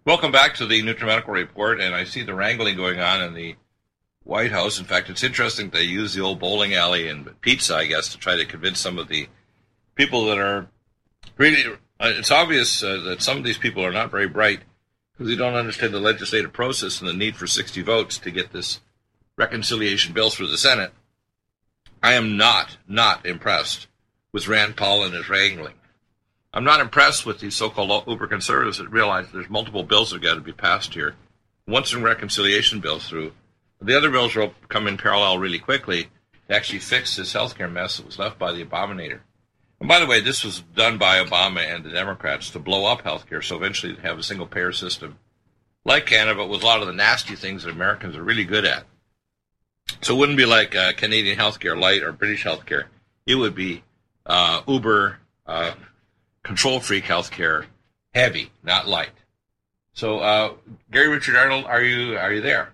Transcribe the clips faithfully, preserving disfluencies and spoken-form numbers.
Welcome back to the NutriMedical Report, and I see the wrangling going on in the White House. In fact, it's interesting they use the old bowling alley and pizza, I guess, to try to convince some of the people that are really... Uh, it's obvious uh, that some of these people are not very bright because they don't understand the legislative process and the need for sixty votes to get this reconciliation bill through the Senate. I am not, not impressed with Rand Paul and his wrangling. I'm not impressed with these so-called uber-conservatives that realize there's multiple bills that have got to be passed here. Once the reconciliation bill's through, the other bills will come in parallel really quickly to actually fix this healthcare mess that was left by the Abominator. And by the way, this was done by Obama and the Democrats to blow up healthcare, so eventually to have a single-payer system like Canada, but with a lot of the nasty things that Americans are really good at. So it wouldn't be like uh, Canadian healthcare light or British healthcare. It would be uh, Uber... Uh, control freak healthcare, heavy, not light. So, uh, Gary Richard Arnold, are you are you there?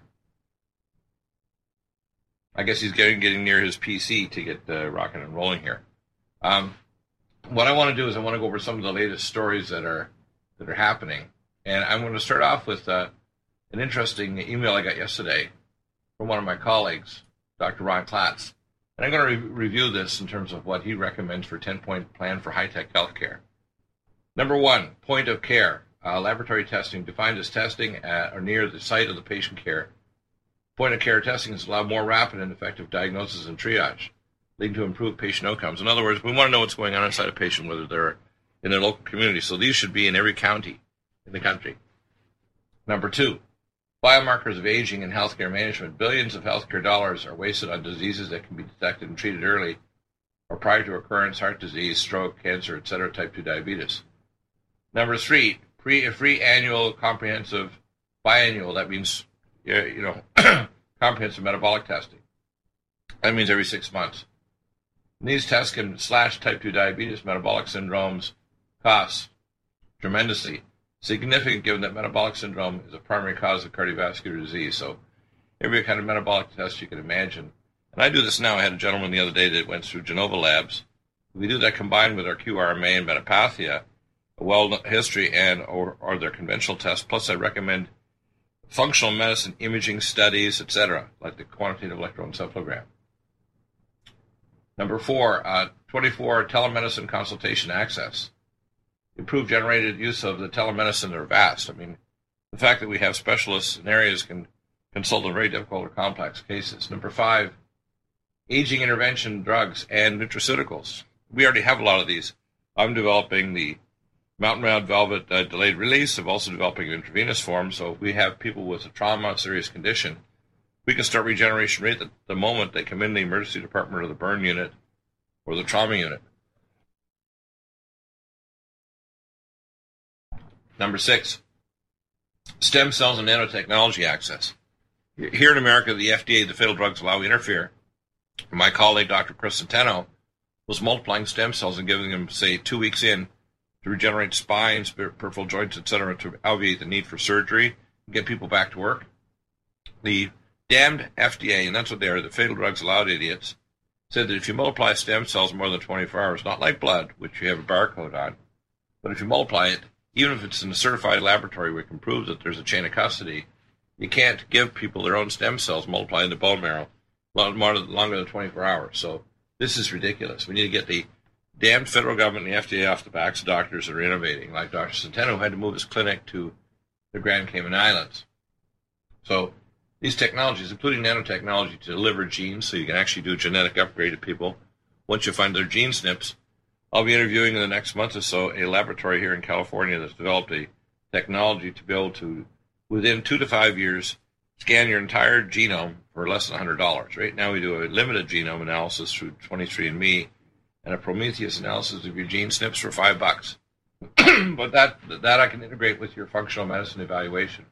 I guess he's getting getting near his P C to get uh, rocking and rolling here. Um, what I want to do is I want to go over some of the latest stories that are that are happening, and I'm going to start off with uh, an interesting email I got yesterday from one of my colleagues, Doctor Ron Klatz, and I'm going to re- review this in terms of what he recommends for a ten-point plan for high-tech healthcare. Number one, point of care. Uh, laboratory testing, defined as testing at or near the site of the patient care. Point of care testing is allow more rapid and effective diagnosis and triage, leading to improved patient outcomes. In other words, we want to know what's going on inside a patient, whether they're in their local community. So these should be in every county in the country. Number two, biomarkers of aging and healthcare management. Billions of healthcare dollars are wasted on diseases that can be detected and treated early or prior to occurrence: heart disease, stroke, cancer, et cetera, type two diabetes. Number three, pre, free annual comprehensive biannual. That means, you know, comprehensive metabolic testing. That means every six months. And these tests can slash type two diabetes, metabolic syndromes, costs tremendously. Significant given that metabolic syndrome is a primary cause of cardiovascular disease. So every kind of metabolic test you can imagine. And I do this now. I had a gentleman the other day that went through Genova Labs. We do that combined with our Q R M A and Metapathia, a well history, and or, or their conventional tests. Plus, I recommend functional medicine imaging studies, et cetera, like the quantitative electroencephalogram. Number four, uh, twenty-four telemedicine consultation access. Improved generated use of the telemedicine are vast. I mean, the fact that we have specialists in areas can consult on very difficult or complex cases. Number five, aging intervention drugs and nutraceuticals. We already have a lot of these. I'm developing the Mountain Round Velvet uh, delayed release. I'm also developing an intravenous form. So if we have people with a trauma, serious condition, we can start regeneration rate at the moment they come in the emergency department or the burn unit or the trauma unit. Number six, stem cells and nanotechnology access. Here in America, the F D A, the Fatal Drugs Allow interfere. My colleague, Doctor Chris Centeno, was multiplying stem cells and giving them, say, two weeks in to regenerate spines, peripheral joints, et cetera, to alleviate the need for surgery and get people back to work. The damned F D A, and that's what they are, the Fatal Drugs Allowed idiots, said that if you multiply stem cells more than twenty-four hours, not like blood, which you have a barcode on, but if you multiply it, even if it's in a certified laboratory where it can prove that there's a chain of custody, you can't give people their own stem cells multiplied in the bone marrow more, longer than twenty-four hours. So this is ridiculous. We need to get the damned federal government and the F D A off the backs of doctors that are innovating, like Doctor Centeno, who had to move his clinic to the Grand Cayman Islands. So these technologies, including nanotechnology to deliver genes, so you can actually do genetic upgrade of people once you find their gene snips. I'll be interviewing in the next month or so a laboratory here in California that's developed a technology to be able to, within two to five years, scan your entire genome for less than one hundred dollars. Right now we do a limited genome analysis through twenty-three and me and a Prometheus analysis of your gene snips for five bucks. But that that I can integrate with your functional medicine evaluation.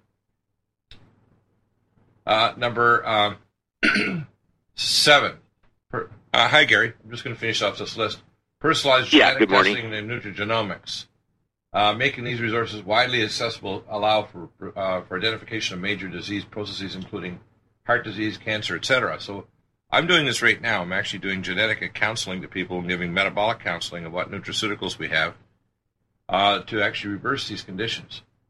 Uh, number um, seven. Per, uh, hi, Gary. I'm just going to finish off this list. Personalized genetic yeah, testing and nutrigenomics. Uh, making these resources widely accessible allow for uh, for identification of major disease processes, including heart disease, cancer, et cetera. So I'm doing this right now. I'm actually doing genetic counseling to people and giving metabolic counseling of what nutraceuticals we have uh, to actually reverse these conditions.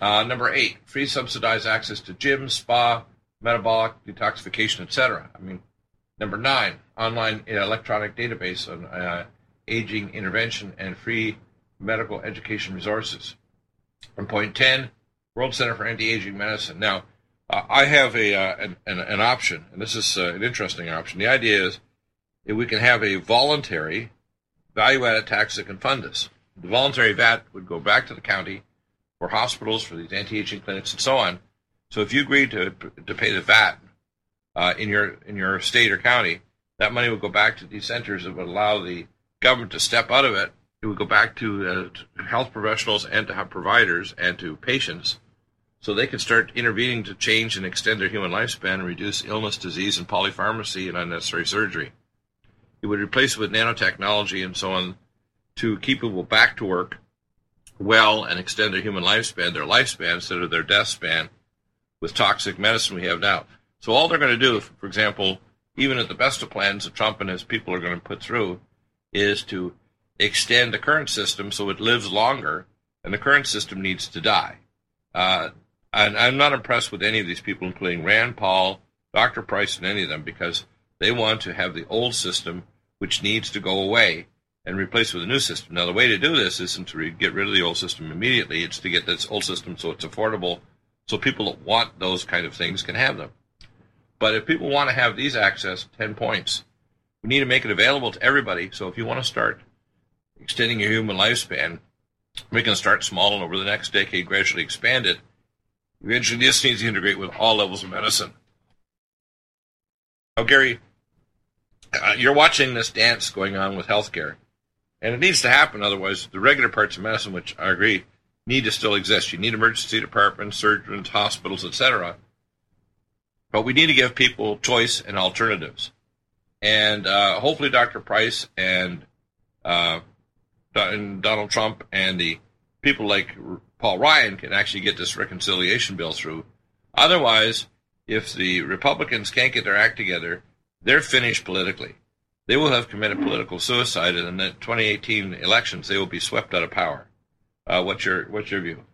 Uh, number eight, free subsidized access to gyms, spa, metabolic detoxification, et cetera. I mean, number nine, online electronic database on uh, aging intervention and free medical education resources. And point ten, World Center for Anti-Aging Medicine. Now, uh, I have a uh, an, an, an option, and this is uh, an interesting option. The idea is that we can have a voluntary value-added tax that can fund this. The voluntary V A T would go back to the county for hospitals, for these anti-aging clinics, and so on. So if you agree to to pay the V A T uh, in your in your state or county, that money would go back to these centers. It would allow the government to step out of it. It would go back to, uh, to health professionals and to providers and to patients, so they can start intervening to change and extend their human lifespan and reduce illness, disease, and polypharmacy and unnecessary surgery. It would replace it with nanotechnology and so on to keep people back to work well and extend their human lifespan, their lifespan instead of their death span with toxic medicine we have now. So all they're going to do, for example, even at the best of plans that Trump and his people are going to put through, is to extend the current system so it lives longer, and the current system needs to die. Uh, and I'm not impressed with any of these people, including Rand Paul, Doctor Price, and any of them, because they want to have the old system, which needs to go away, and replace it with a new system. Now, the way to do this isn't to re- get rid of the old system immediately. It's to get this old system so it's affordable, so people that want those kind of things can have them. But if people want to have these access, ten points, we need to make it available to everybody. So if you want to start extending your human lifespan, we can start small and over the next decade gradually expand it. Eventually, this needs to integrate with all levels of medicine. Now, Gary, uh, you're watching this dance going on with healthcare, and it needs to happen. Otherwise, the regular parts of medicine, which I agree, need to still exist. You need emergency departments, surgeons, hospitals, et cetera. But we need to give people choice and alternatives. And uh, hopefully Doctor Price and, uh, and Donald Trump and the people like Paul Ryan can actually get this reconciliation bill through. Otherwise, if the Republicans can't get their act together, they're finished politically. They will have committed political suicide, and in the twenty eighteen elections, they will be swept out of power. Uh, what's your what's your view?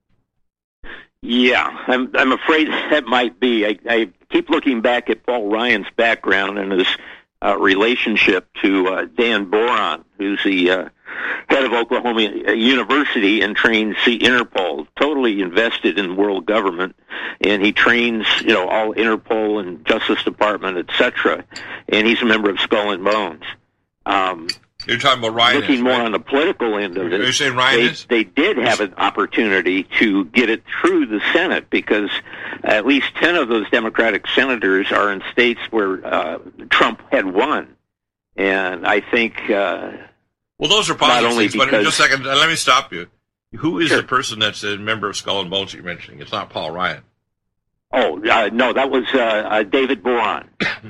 Yeah, I'm I'm afraid that might be. I, I keep looking back at Paul Ryan's background and his uh, relationship to uh, Dan Boron, who's the uh, head of Oklahoma University and trains the Interpol, totally invested in world government, and he trains, you know, all Interpol and Justice Department, et cetera. And he's a member of Skull and Bones. Um, You're talking about Ryan. Looking is, more right? on the political end of it. You're saying Ryan they, is? They did have an opportunity to get it through the Senate because at least ten of those Democratic senators are in states where uh, Trump had won. And I think... Uh, well, those are positive not only things, because, but just a second, let me stop you. Who is sure. the person that's a member of Skull and Bones that you're mentioning? It's not Paul Ryan. Oh, uh, no, that was uh, uh, David Boron.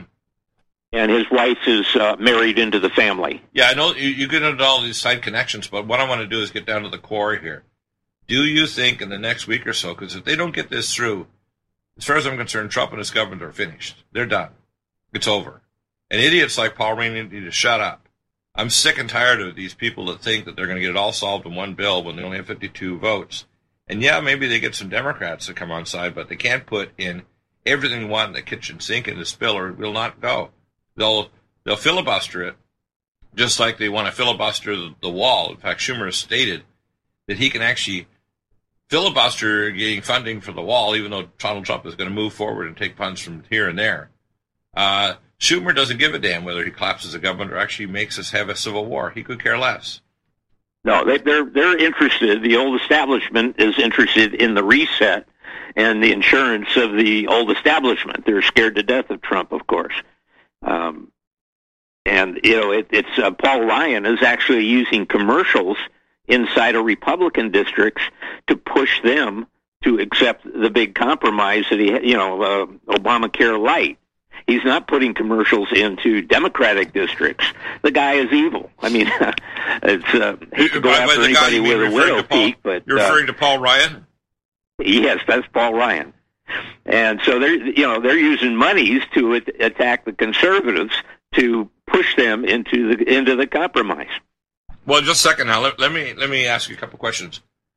And his wife is uh, married into the family. Yeah, I know you, you get into all these side connections, but what I want to do is get down to the core here. Do you think in the next week or so, because if they don't get this through, as far as I'm concerned, Trump and his government are finished. They're done. It's over. And idiots like Paul Ryan need to shut up. I'm sick and tired of these people that think that they're going to get it all solved in one bill when they only have fifty-two votes. And yeah, maybe they get some Democrats to come on side, but they can't put in everything they want in the kitchen sink in the spill or it will not go. They'll they'll filibuster it, just like they want to filibuster the, the wall. In fact, Schumer has stated that he can actually filibuster getting funding for the wall, even though Donald Trump is going to move forward and take funds from here and there. Uh, Schumer doesn't give a damn whether he collapses the government or actually makes us have a civil war. He could care less. No, they, they're they're interested. The old establishment is interested in the reset and the insurance of the old establishment. They're scared to death of Trump, of course. Um, and, you know, it, it's uh, Paul Ryan is actually using commercials inside of Republican districts to push them to accept the big compromise that he, you know, uh, Obamacare Light. He's not putting commercials into Democratic districts. The guy is evil. I mean, it's uh, hate to go by, after by anybody with a widow peak, but you're uh, referring to Paul Ryan. Yes, that's Paul Ryan. And so they're, you know, they're using monies to at- attack the conservatives to push them into the into the compromise. Well, just a second now. Let, let me let me ask you a couple questions.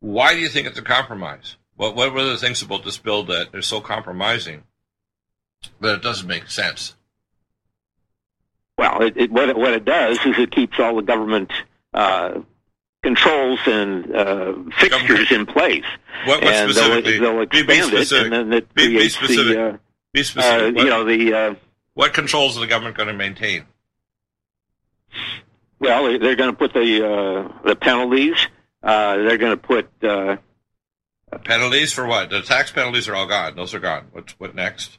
Why do you think it's a compromise? What, what were the things about this bill that are so compromising that it doesn't make sense? Well, it, it, what, it, what it does is it keeps all the government uh, controls and uh, fixtures in place. What, what and specifically? They'll, they'll expand be, be it, and then it be, be creates specific. the, uh, be specific. Uh, what, you know, the... Uh, what controls is the government going to maintain? Well, they're going to put the uh, the penalties. Uh, they're going to put... Uh, penalties for what? The tax penalties are all gone. Those are gone. What, what next?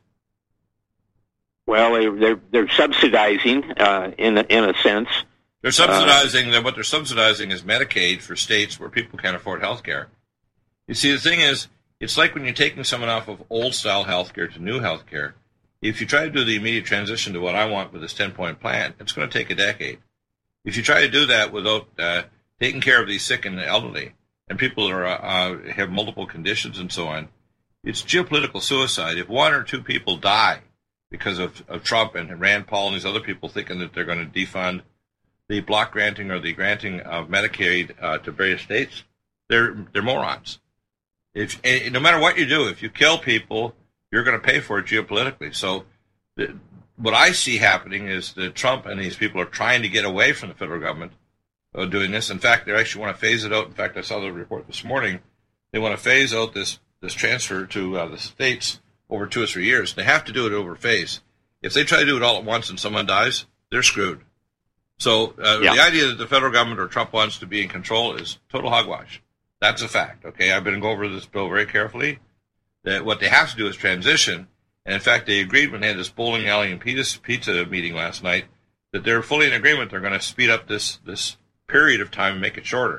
Well, they, they're they're subsidizing uh, in a, in a sense. They're subsidizing. Uh, what they're subsidizing is Medicaid for states where people can't afford health care. You see, the thing is, it's like when you're taking someone off of old-style health care to new health care. If you try to do the immediate transition to what I want with this ten-point plan, it's going to take a decade. If you try to do that without uh, taking care of these sick and elderly and people that are, uh, have multiple conditions and so on, it's geopolitical suicide. If one or two people die because of, of Trump and Rand Paul and these other people thinking that they're going to defund the block granting or the granting of Medicaid uh, to various states, they're they're morons. If no matter what you do, if you kill people, you're going to pay for it geopolitically. So the, what I see happening is that Trump and these people are trying to get away from the federal government uh, doing this. In fact, they actually want to phase it out. In fact, I saw the report this morning. They want to phase out this, this transfer to uh, the states over two or three years. They have to do it over phase. If they try to do it all at once and someone dies, they're screwed. So uh, yeah. The idea that the federal government or Trump wants to be in control is total hogwash. That's a fact, okay? I've been going over this bill very carefully. That what they have to do is transition. And, in fact, they agreed when they had this bowling alley and pizza, pizza meeting last night that they're fully in agreement. They're going to speed up this, this period of time and make it shorter.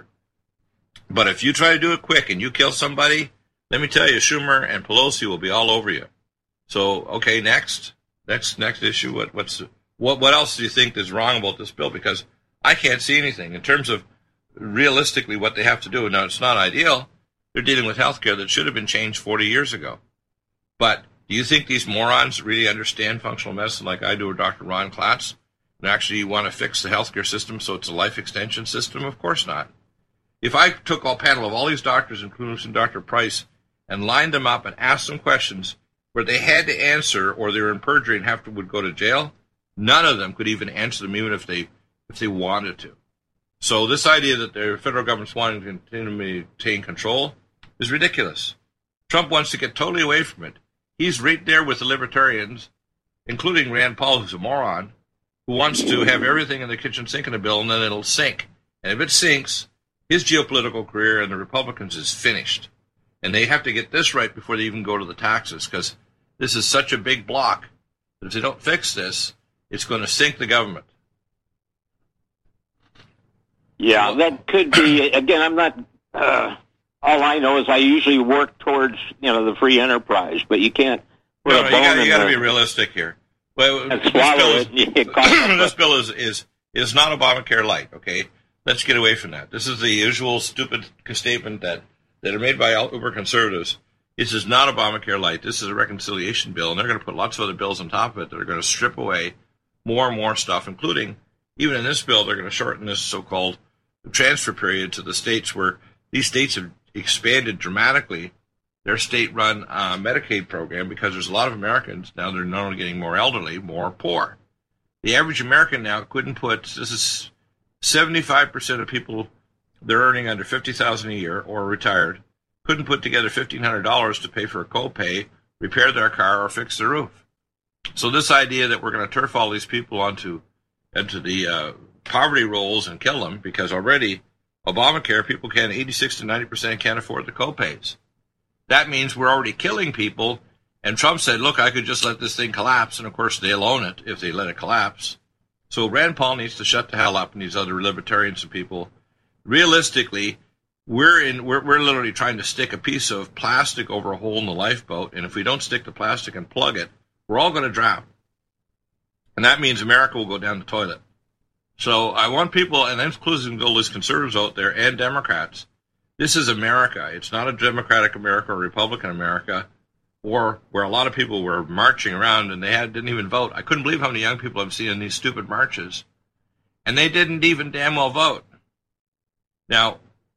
But if you try to do it quick and you kill somebody, let me tell you, Schumer and Pelosi will be all over you. So, okay, next, next, next issue. What, what's, what, what else do you think is wrong about this bill? Because I can't see anything in terms of realistically what they have to do. Now, it's not ideal. They're dealing with health care that should have been changed forty years ago. But do you think these morons really understand functional medicine like I do or Doctor Ron Klatz and actually want to fix the healthcare system so it's a life extension system? Of course not. If I took a panel of all these doctors, including Doctor Price, and lined them up and asked them questions where they had to answer or they were in perjury and have to would go to jail, none of them could even answer them even if they if they wanted to. So this idea that the federal government's wanting to continue to maintain control is ridiculous. Trump wants to get totally away from it. He's right there with the libertarians, including Rand Paul, who's a moron, who wants to have everything in the kitchen sink in a bill and then it'll sink. And if it sinks, his geopolitical career and the Republicans is finished. And they have to get this right before they even go to the taxes, because this is such a big block that if they don't fix this, it's going to sink the government. Yeah, that could be. Again, I'm not. Uh, all I know is I usually work towards you know the free enterprise, but you can't put no, a no, bone you gotta, in you got to the, be realistic here. Well, and this swallow bill it. is, this bill is, is is not Obamacare light. Okay, let's get away from that. This is the usual stupid statement that that are made by uber conservatives. This is not Obamacare light. This is a reconciliation bill, and they're going to put lots of other bills on top of it that are going to strip away more and more stuff, including even in this bill, they're going to shorten this so-called transfer period to the states where these states have expanded dramatically their state-run uh, Medicaid program because there's a lot of Americans now that are not only getting more elderly, more poor. The average American now couldn't put, this is seventy-five percent of people they're earning under fifty thousand dollars a year or retired, couldn't put together fifteen hundred dollars to pay for a copay, repair their car, or fix their roof. So this idea that we're going to turf all these people onto into the uh, poverty rolls and kill them, because already Obamacare, people can eighty-six to ninety percent can't afford the copays. That means we're already killing people. And Trump said, look, I could just let this thing collapse. And, of course, they'll own it if they let it collapse. So Rand Paul needs to shut the hell up, and these other libertarians and people. Realistically, we're in we're, we're literally trying to stick a piece of plastic over a hole in the lifeboat. And if we don't stick the plastic and plug it, we're all going to drown. And that means America will go down the toilet. So I want people, and that includes all these conservatives out there and Democrats, this is America. It's not a Democratic America or Republican America, or where a lot of people were marching around and they had, didn't even vote. I couldn't believe how many young people I've seen in these stupid marches, and they didn't even damn well vote. Now,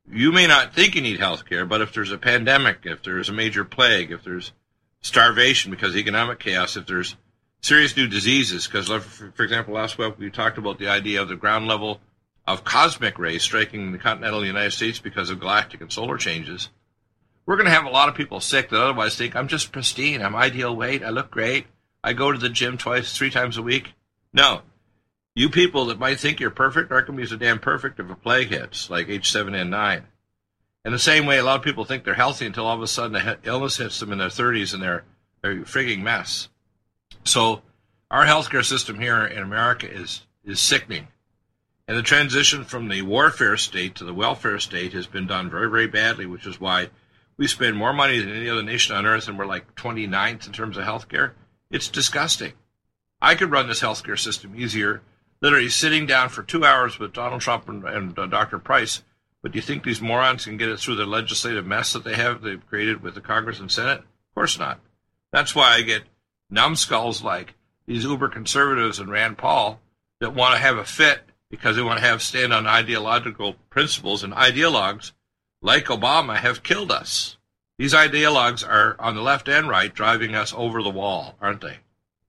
you may not think you need health care, but if there's a pandemic, if there's a major plague, if there's starvation because of economic chaos, if there's serious new diseases, because, for example, last week we talked about the idea of the ground level of cosmic rays striking the continental United States because of galactic and solar changes. We're going to have a lot of people sick that otherwise think, I'm just pristine, I'm ideal weight, I look great, I go to the gym twice, three times a week. No. You people that might think you're perfect aren't going to be so damn perfect if a plague hits, like H seven N nine. In the same way, a lot of people think they're healthy until all of a sudden a illness hits them in their thirties and they're, they're a frigging mess. So our healthcare system here in America is, is sickening. And the transition from the warfare state to the welfare state has been done very, very badly, which is why we spend more money than any other nation on earth, and we're like twenty-ninth in terms of healthcare. It's disgusting. I could run this healthcare system easier, literally sitting down for two hours with Donald Trump and, and uh, Doctor Price. But do you think these morons can get it through the legislative mess that they have, they've created with the Congress and Senate? Of course not. That's why I get numbskulls like these uber conservatives and Rand Paul that want to have a fit because they want to have stand on ideological principles, and ideologues like Obama have killed us. These ideologues are on the left and right driving us over the wall, aren't they?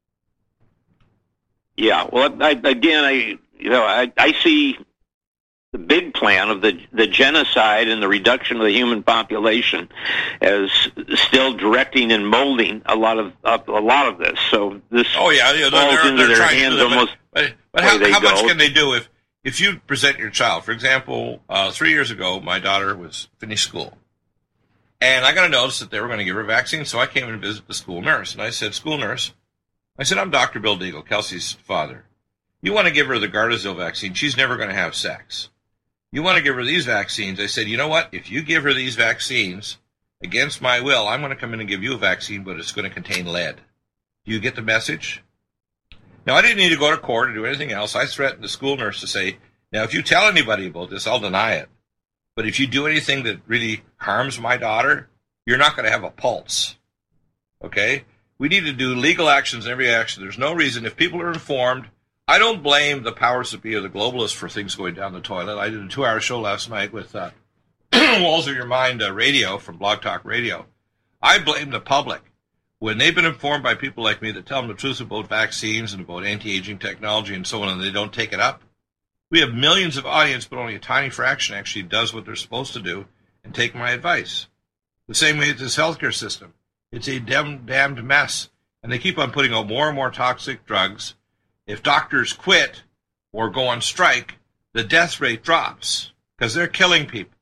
Yeah. Well, I, again, I you know I, I see the big plan of the the genocide and the reduction of the human population as still directing and molding a lot of uh, a lot of this. So this oh yeah, yeah falls they're, into they're their hands to almost. But, but how, how much can they do if if you present your child? For example, uh, three years ago, my daughter was finished school, and I got a notice that they were going to give her a vaccine. So I came in to visit the school nurse, and I said, "School nurse," I said, "I'm Doctor Bill Deagle, Kelsey's father. You want to give her the Gardasil vaccine? She's never going to have sex. You want to give her these vaccines?" I said, "You know what? If you give her these vaccines against my will, I'm going to come in and give you a vaccine, but it's going to contain lead. Do you get the message?" Now, I didn't need to go to court or do anything else. I threatened the school nurse to say, "Now, if you tell anybody about this, I'll deny it. But if you do anything that really harms my daughter, you're not going to have a pulse." Okay? We need to do legal actions in every action. There's no reason. If people are informed, I don't blame the powers that be or the globalists for things going down the toilet. I did a two-hour show last night with uh, Walls of Your Mind uh, radio from Blog Talk Radio. I blame the public. When they've been informed by people like me that tell them the truth about vaccines and about anti-aging technology and so on, and they don't take it up, we have millions of audience, but only a tiny fraction actually does what they're supposed to do and take my advice. The same way with this healthcare system. It's a damn, damned mess, and they keep on putting out more and more toxic drugs. If doctors quit or go on strike, the death rate drops because they're killing people.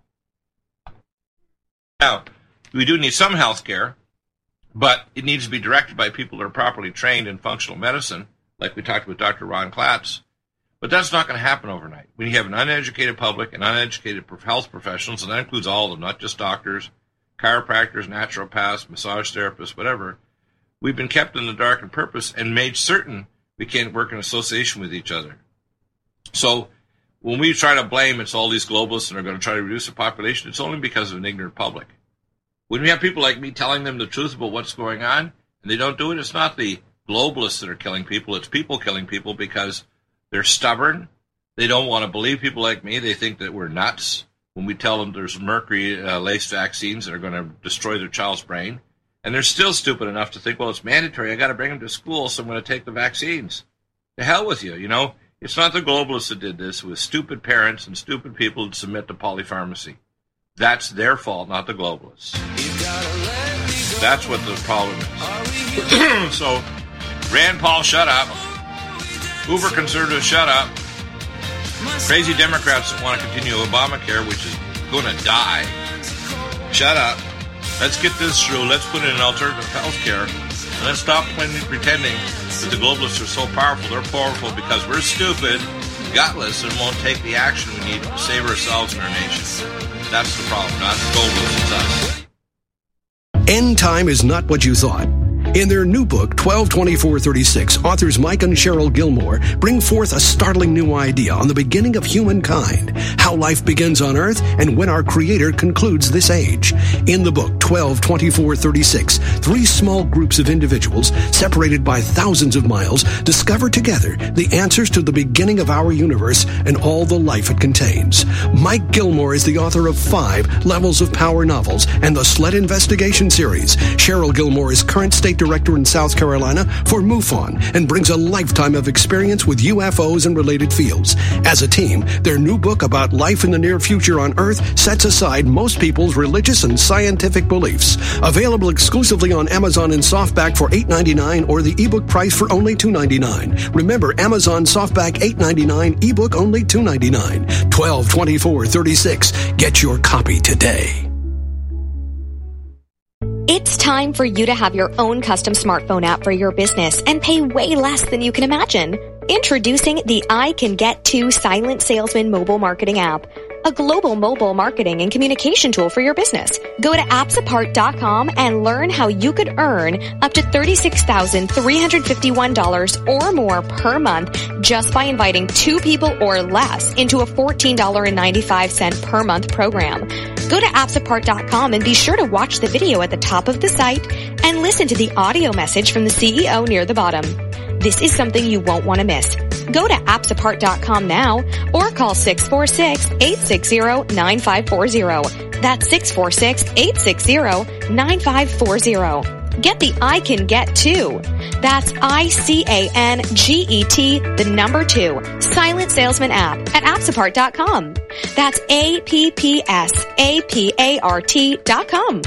Now, we do need some health care, but it needs to be directed by people that are properly trained in functional medicine, like we talked with Doctor Ron Klatz. But that's not going to happen overnight. When you have an uneducated public and uneducated health professionals, and that includes all of them, not just doctors, chiropractors, naturopaths, massage therapists, whatever, we've been kept in the dark on purpose and made certain we can't work in association with each other. So when we try to blame it's all these globalists and are going to try to reduce the population, it's only because of an ignorant public. When we have people like me telling them the truth about what's going on, and they don't do it, it's not the globalists that are killing people, it's people killing people because they're stubborn. They don't want to believe people like me. They think that we're nuts when we tell them there's mercury-laced uh, vaccines that are going to destroy their child's brain. And they're still stupid enough to think, well, it's mandatory. I got to bring them to school, so I'm going to take the vaccines. To hell with you, you know. It's not the globalists that did this. It was stupid parents and stupid people that submit to polypharmacy. That's their fault, not the globalists. That's what the problem is. So, Rand Paul, shut up. Uber conservatives, shut up. Crazy Democrats that want to continue Obamacare, which is going to die, shut up. Let's get this through. Let's put in an alternative health care. And let's stop pretending that the globalists are so powerful. They're powerful because we're stupid, gutless, and won't take the action we need to save ourselves and our nation. That's the problem, not the globalists, it's us. End time is not what you thought. In their new book, twelve twenty-four thirty-six, authors Mike and Cheryl Gilmore bring forth a startling new idea on the beginning of humankind, how life begins on Earth and when our Creator concludes this age. In the book, twelve twenty-four thirty-six, three small groups of individuals, separated by thousands of miles, discover together the answers to the beginning of our universe and all the life it contains. Mike Gilmore is the author of five Levels of Power novels and the Sled Investigation series. Cheryl Gilmore is current state director in South Carolina for MUFON and brings a lifetime of experience with U F Os and related fields. As a team, their new book about life in the near future on Earth sets aside most people's religious and scientific beliefs. Available exclusively on Amazon in softback for eight dollars and ninety-nine cents or the ebook price for only two dollars and ninety-nine cents. Remember, Amazon softback eight dollars and ninety-nine cents, ebook only two dollars and ninety-nine cents. twelve twenty-four thirty-six. Get your copy today. It's time for you to have your own custom smartphone app for your business and pay way less than you can imagine. Introducing the I Can Get To Silent Salesman mobile marketing app, a global mobile marketing and communication tool for your business. Go to apps apart dot com and learn how you could earn up to thirty-six thousand three hundred fifty-one dollars or more per month just by inviting two people or less into a fourteen dollars and ninety-five cents per month program. Go to apps apart dot com and be sure to watch the video at the top of the site and listen to the audio message from the C E O near the bottom. This is something you won't want to miss. Go to apps apart dot com now or call six four six, eight six zero, nine five four zero. That's six four six, eight six zero, nine five four zero. Get the I Can Get To. That's I C A N G E T, the number two, Silent Salesman app at apps apart dot com. That's A P P S A P A R T dot com.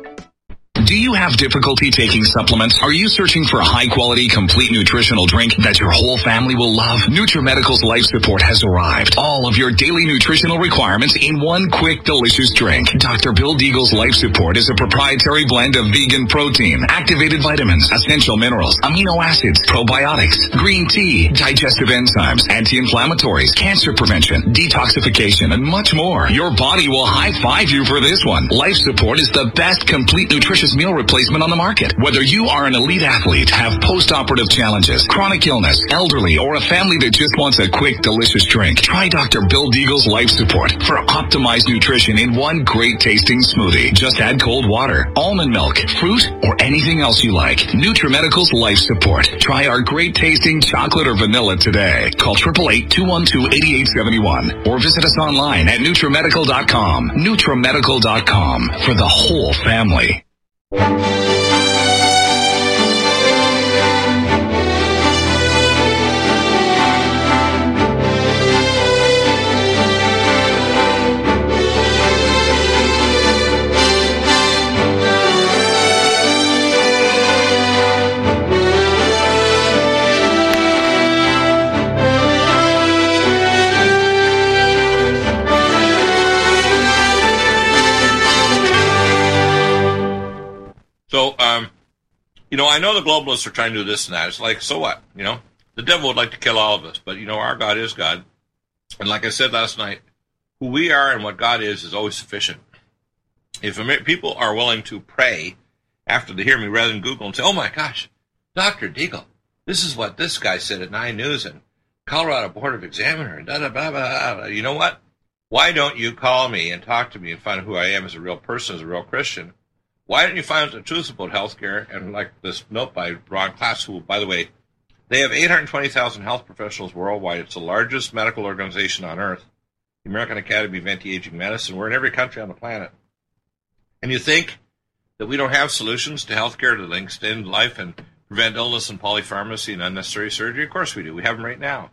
Do you have difficulty taking supplements? Are you searching for a high-quality, complete nutritional drink that your whole family will love? NutriMedical's Life Support has arrived. All of your daily nutritional requirements in one quick, delicious drink. Doctor Bill Deagle's Life Support is a proprietary blend of vegan protein, activated vitamins, essential minerals, amino acids, probiotics, green tea, digestive enzymes, anti-inflammatories, cancer prevention, detoxification, and much more. Your body will high-five you for this one. Life Support is the best complete nutritious meal replacement on the market. Whether you are an elite athlete, have post-operative challenges, chronic illness, elderly, or a family that just wants a quick, delicious drink, try Doctor Bill Deagle's Life Support for optimized nutrition in one great tasting smoothie. Just add cold water, almond milk, fruit, or anything else you like. NutriMedical's Life Support. Try our great tasting chocolate or vanilla today. Call eight eight eight, two one two, eight eight seven one or visit us online at NutriMedical dot com. NutriMedical dot com for the whole family. So, um, you know, I know the globalists are trying to do this and that. It's like, so what? You know, the devil would like to kill all of us, but, you know, our God is God. And like I said last night, who we are and what God is is always sufficient. If people are willing to pray after they hear me rather than Google and say, oh, my gosh, Doctor Deagle, this is what this guy said at Nine News and Colorado Board of Examiner and da-da-ba-ba-ba. You know what? Why don't you call me and talk to me and find out who I am as a real person, as a real Christian? Why don't you find out the truth about healthcare? And like this note by Ron Klass, who, by the way, they have eight hundred twenty thousand health professionals worldwide. It's the largest medical organization on earth. The American Academy of Anti-Aging Medicine. We're in every country on the planet. And you think that we don't have solutions to healthcare to extend life and prevent illness and polypharmacy and unnecessary surgery? Of course we do. We have them right now.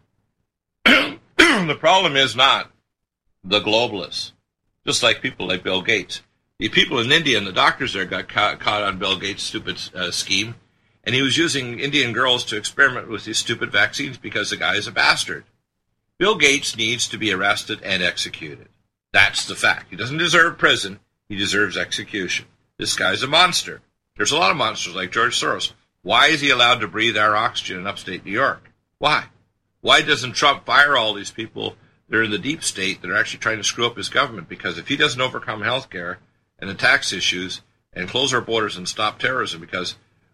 The problem is not the globalists, just like people like Bill Gates. The people in India and the doctors there got ca- caught on Bill Gates' stupid uh, scheme, and he was using Indian girls to experiment with these stupid vaccines because the guy is a bastard. Bill Gates needs to be arrested and executed. That's the fact. He doesn't deserve prison. He deserves execution. This guy's a monster. There's a lot of monsters like George Soros. Why is he allowed to breathe our oxygen in upstate New York? Why? Why doesn't Trump fire all these people that are in the deep state that are actually trying to screw up his government? Because if he doesn't overcome health care and the tax issues and close our borders and stop terrorism, because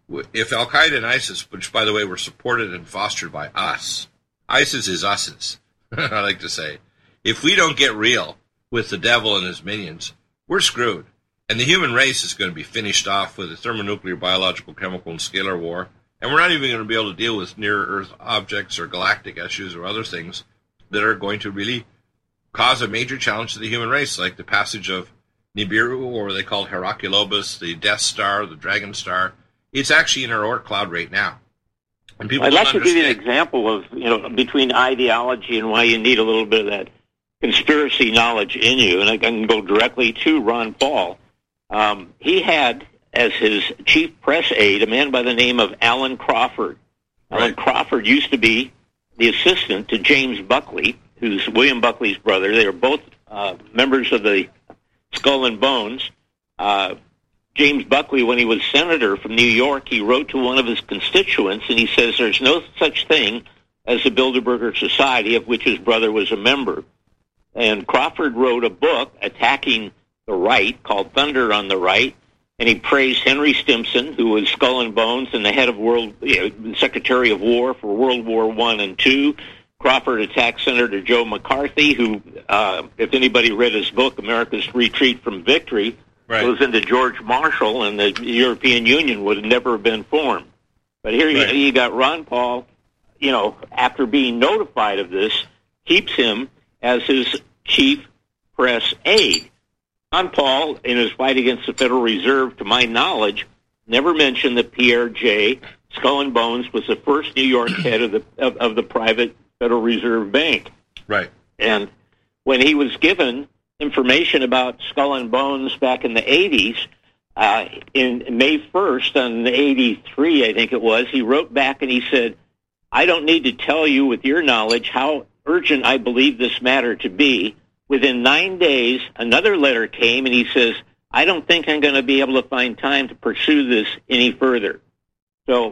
if Al-Qaeda and ISIS, which, by the way, were supported and fostered by us, ISIS is us's, I like to say, if we don't get real with the devil and his minions, we're screwed. And the human race is going to be finished off with a thermonuclear, biological, chemical, and scalar war. And we're not even going to be able to deal with near-Earth objects or galactic issues or other things that are going to really cause a major challenge to the human race, like the passage of Nibiru, or they call Herculobus, the Death Star, the Dragon Star. It's actually in our Oort cloud right now. And people I'd like don't to give you an understand. example of, you know, between ideology and why you need a little bit of that conspiracy knowledge in you. And I can go directly to Ron Paul. Um, he had as his chief press aide a man by the name of Alan Crawford. Alan Right. Crawford used to be the assistant to James Buckley, who's William Buckley's brother. They were both uh, members of the Skull and Bones. Uh, James Buckley, when he was senator from New York, he wrote to one of his constituents, and he says there's no such thing as the Bilderberger Society, of which his brother was a member. And Crawford wrote a book attacking the right called Thunder on the Right, and he praised Henry Stimson, who was Skull and Bones and the head of World, you know, Secretary of War for World War One and Two. Crawford attacked Senator Joe McCarthy, who, uh, if anybody read his book, America's Retreat from Victory, Right. goes into George Marshall, and the European Union would never have been formed. But here Right. you, you got Ron Paul, you know, after being notified of this, keeps him as his chief press aide. Ron Paul, in his fight against the Federal Reserve, to my knowledge, never mentioned that Pierre J. Skull and Bones was the first New York head of the of, of the private Federal Reserve Bank. Right. And when he was given information about Skull and Bones back in the eighties, uh, in May first, on eighty-three, I think it was, he wrote back and he said, I don't need to tell you with your knowledge how urgent I believe this matter to be. Within nine days, another letter came, and he says, I don't think I'm going to be able to find time to pursue this any further. So,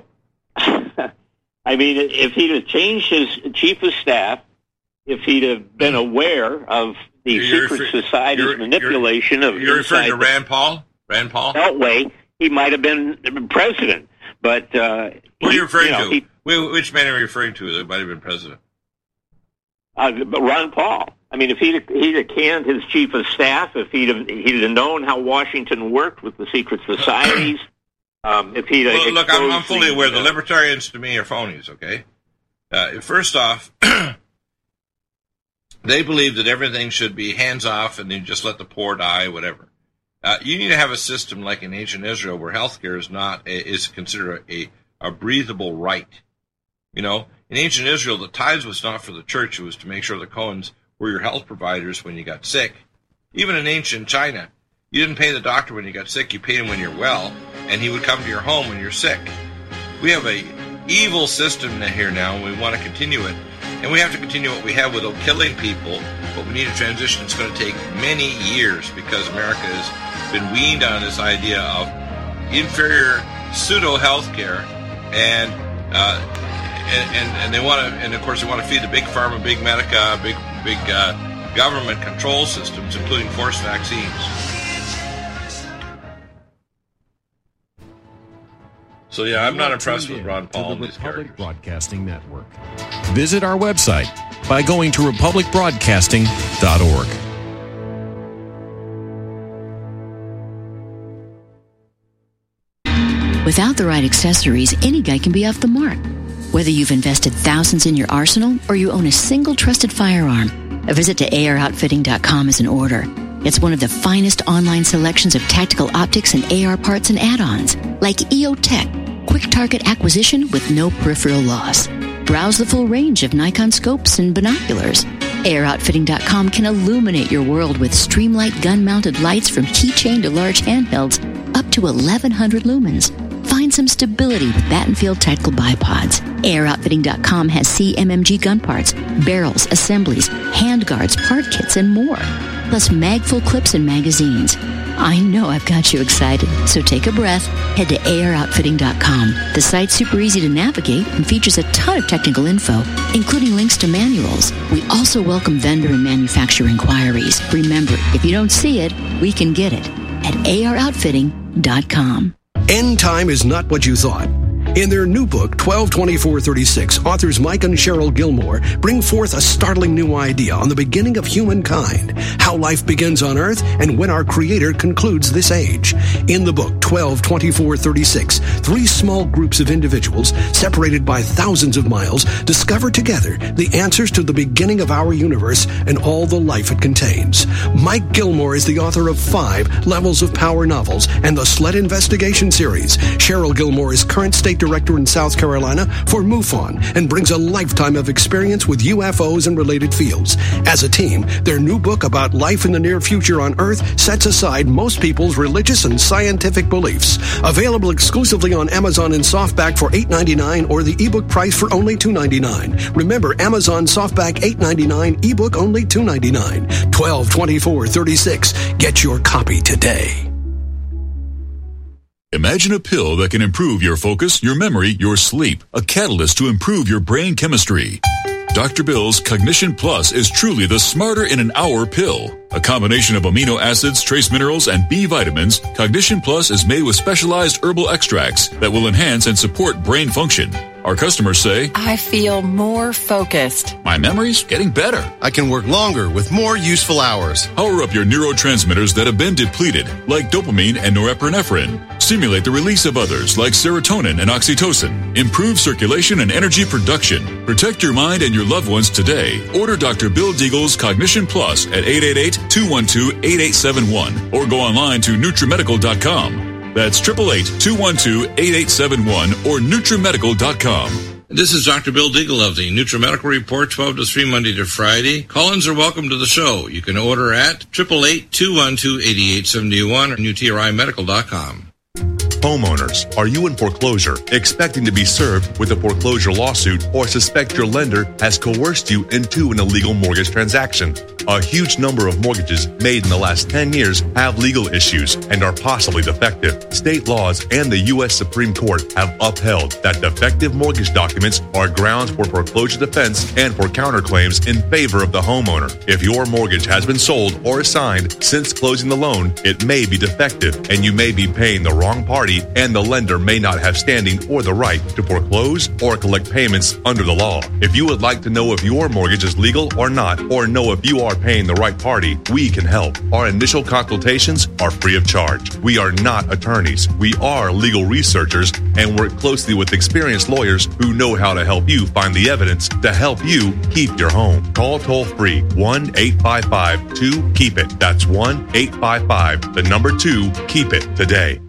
I mean, if he'd have changed his chief of staff, if he'd have been aware of the You're secret refer- society's you're- manipulation you're, of You're referring to inside Rand Paul? Rand Paul? the Beltway, he might have been president. But uh, Who are you referring you know, to? he- Wh- Which man are you referring to that might have been president? Uh, but Ron Paul. I mean, if he'd he'd have canned his chief of staff, if he'd have, he'd have known how Washington worked with the secret societies, um, if he'd Well, look, I'm, I'm exposed fully the, aware. The uh, libertarians, to me, are phonies, okay? Uh, first off, they believe that everything should be hands-off and you just let the poor die, whatever. Uh, you need to have a system like in ancient Israel where healthcare is not a, is considered a, a breathable right. You know, in ancient Israel, the tithes was not for the church. It was to make sure the Cohens were your health providers when you got sick. Even in ancient China, you didn't pay the doctor when you got sick. You paid him when you're well, and he would come to your home when you're sick. We have a evil system here now, and we want to continue it. And we have to continue what we have without killing people, but we need a transition. It's going to take many years because America has been weaned on this idea of inferior pseudo-health care, and, uh, and, and, and they want to, and of course they want to feed the big pharma, big medica, big, big uh, government control systems, including forced vaccines. So yeah, I'm not impressed with Ron Paul and the these Republic characters. Broadcasting Network. Visit our website by going to republic broadcasting dot org. Without the right accessories, any guy can be off the mark. Whether you've invested thousands in your arsenal or you own a single trusted firearm, a visit to A R outfitting dot com is in order. It's one of the finest online selections of tactical optics and A R parts and add-ons, like E O Tech, quick target acquisition with no peripheral loss. Browse the full range of Nikon scopes and binoculars. A R outfitting dot com can illuminate your world with Streamlight gun-mounted lights from keychain to large handhelds up to eleven hundred lumens. Find some stability with Battenfield Tactical Bipods. A R outfitting dot com has C M M G gun parts, barrels, assemblies, handguards, part kits, and more. Plus mag-full clips and magazines. I know I've got you excited, so take a breath. Head to A R outfitting dot com. The site's super easy to navigate and features a ton of technical info, including links to manuals. We also welcome vendor and manufacturer inquiries. Remember, if you don't see it, we can get it at A R outfitting dot com. End time is not what you thought. In their new book, twelve twenty-four thirty-six, authors Mike and Cheryl Gilmore bring forth a startling new idea on the beginning of humankind, how life begins on Earth, and when our Creator concludes this age. In the book, twelve twenty-four thirty-six, three small groups of individuals, separated by thousands of miles, discover together the answers to the beginning of our universe and all the life it contains. Mike Gilmore is the author of five Levels of Power novels and the Sled Investigation series. Cheryl Gilmore is current state director in South Carolina for MUFON and brings a lifetime of experience with U F Os and related fields. As a team, their new book about life in the near future on Earth sets aside most people's religious and scientific beliefs. Available exclusively on Amazon in softback for eight dollars and ninety-nine cents or the ebook price for only two dollars and ninety-nine cents. Remember, Amazon softback eight dollars and ninety-nine cents, ebook only two dollars and ninety-nine cents. twelve twenty-four thirty-six. Get your copy today. Imagine a pill that can improve your focus, your memory, your sleep. A catalyst to improve your brain chemistry. Doctor Bill's Cognition Plus is truly the smarter in an hour pill. A combination of amino acids, trace minerals, and B vitamins, Cognition Plus is made with specialized herbal extracts that will enhance and support brain function. Our customers say, I feel more focused. My memory's getting better. I can work longer with more useful hours. Power up your neurotransmitters that have been depleted, like dopamine and norepinephrine. Stimulate the release of others, like serotonin and oxytocin. Improve circulation and energy production. Protect your mind and your loved ones today. Order Doctor Bill Deagle's Cognition Plus at eight eight eight, two one two, eight eight seven one or go online to Nutrimedical dot com. That's eight eight eight, two one two, eight eight seven one or Nutrimedical dot com. This is Doctor Bill Deagle of the NutriMedical Report, twelve to three, Monday to Friday. Call-ins are welcome to the show. You can order at eight eight eight, two one two, eight eight seven one or N U T R I medical dot com. Homeowners, are you in foreclosure, expecting to be served with a foreclosure lawsuit, or suspect your lender has coerced you into an illegal mortgage transaction? A huge number of mortgages made in the last ten years have legal issues and are possibly defective. State laws and the U S Supreme Court have upheld that defective mortgage documents are grounds for foreclosure defense and for counterclaims in favor of the homeowner. If your mortgage has been sold or assigned since closing the loan, it may be defective and you may be paying the wrong party, and the lender may not have standing or the right to foreclose or collect payments under the law. If you would like to know if your mortgage is legal or not, or know if you are paying the right party, we can help. Our initial consultations are free of charge. We are not attorneys. We are legal researchers and work closely with experienced lawyers who know how to help you find the evidence to help you keep your home. Call toll free one eight five five two keep it. That's one eight five five, the number two, keep it today.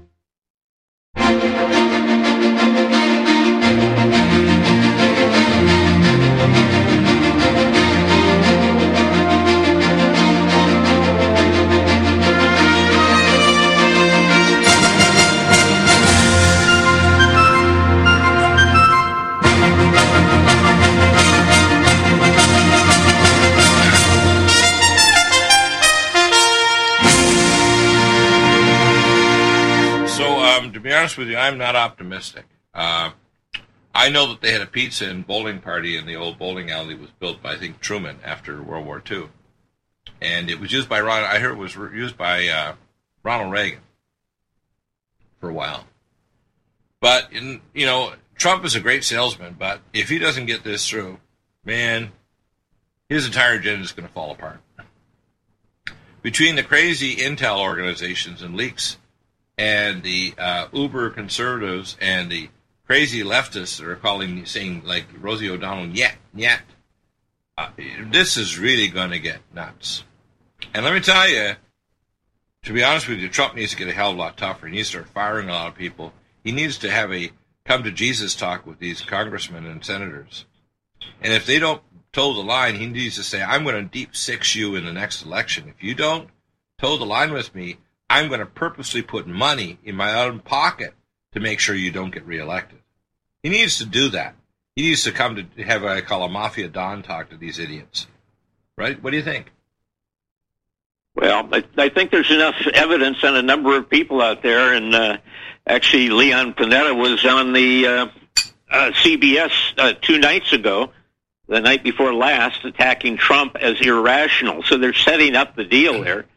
To be honest with you, I'm not optimistic. Uh, I know that they had a pizza and bowling party in the old bowling alley that was built by, I think, Truman after World War Two. And it was used by, Ron, I heard it was used by uh, Ronald Reagan for a while. But, in, you know, Trump is a great salesman, but if he doesn't get this through, man, his entire agenda is going to fall apart. Between the crazy intel organizations and leaks and the uh, uber conservatives and the crazy leftists that are calling, saying like Rosie O'Donnell, yet, yet, uh, this is really going to get nuts. And let me tell you, to be honest with you, Trump needs to get a hell of a lot tougher. He needs to start firing a lot of people. He needs to have a come to Jesus talk with these congressmen and senators. And if they don't toe the line, he needs to say, I'm going to deep six you in the next election. If you don't toe the line with me, I'm going to purposely put money in my own pocket to make sure you don't get reelected. He needs to do that. He needs to come to have what I call a Mafia Don talk to these idiots. Right? What do you think? Well, I, I think there's enough evidence on a number of people out there, and uh, actually Leon Panetta was on the uh, uh, C B S uh, two nights ago, the night before last, attacking Trump as irrational. So they're setting up the deal there.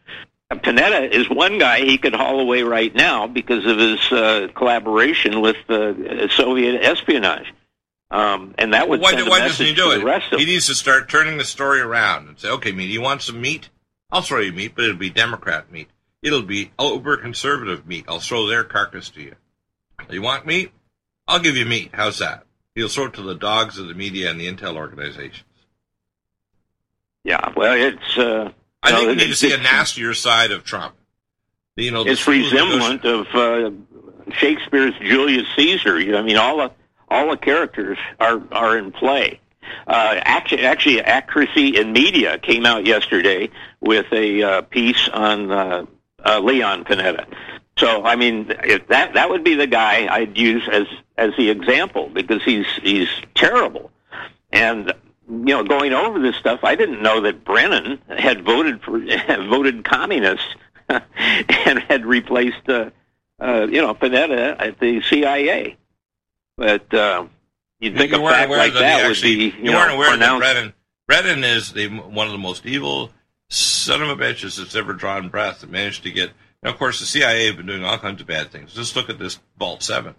Panetta is one guy he could haul away right now because of his uh, collaboration with uh, Soviet espionage. Um, and that would why, send a why message doesn't he do to it? the rest of He them. needs to start turning the story around and say, okay, meat, you want some meat? I'll throw you meat, but it'll be Democrat meat. It'll be uber-conservative meat. I'll throw their carcass to you. You want meat? I'll give you meat. How's that? He'll throw it to the dogs of the media and the intel organizations. Yeah, well, it's... Uh, I no, think we need to see a it's, nastier side of Trump. You know, the it's resemblant of uh, Shakespeare's Julius Caesar. I mean, all the all the characters are are in play. Uh, actually, actually, Accuracy in Media came out yesterday with a uh, piece on uh, uh, Leon Panetta. So, I mean, if that that would be the guy I'd use as as the example because he's he's terrible. And you know, going over this stuff, I didn't know that Brennan had voted for had voted communist and had replaced uh, uh, you know Panetta at the C I A. But uh, you'd think you a fact like that, that would actually, be you, you know weren't aware pronounced. that Brennan Brennan is the one of the most evil son of a bitches that's ever drawn breath that managed to get. Now, of course, the C I A have been doing all kinds of bad things. Just look at this Vault seven.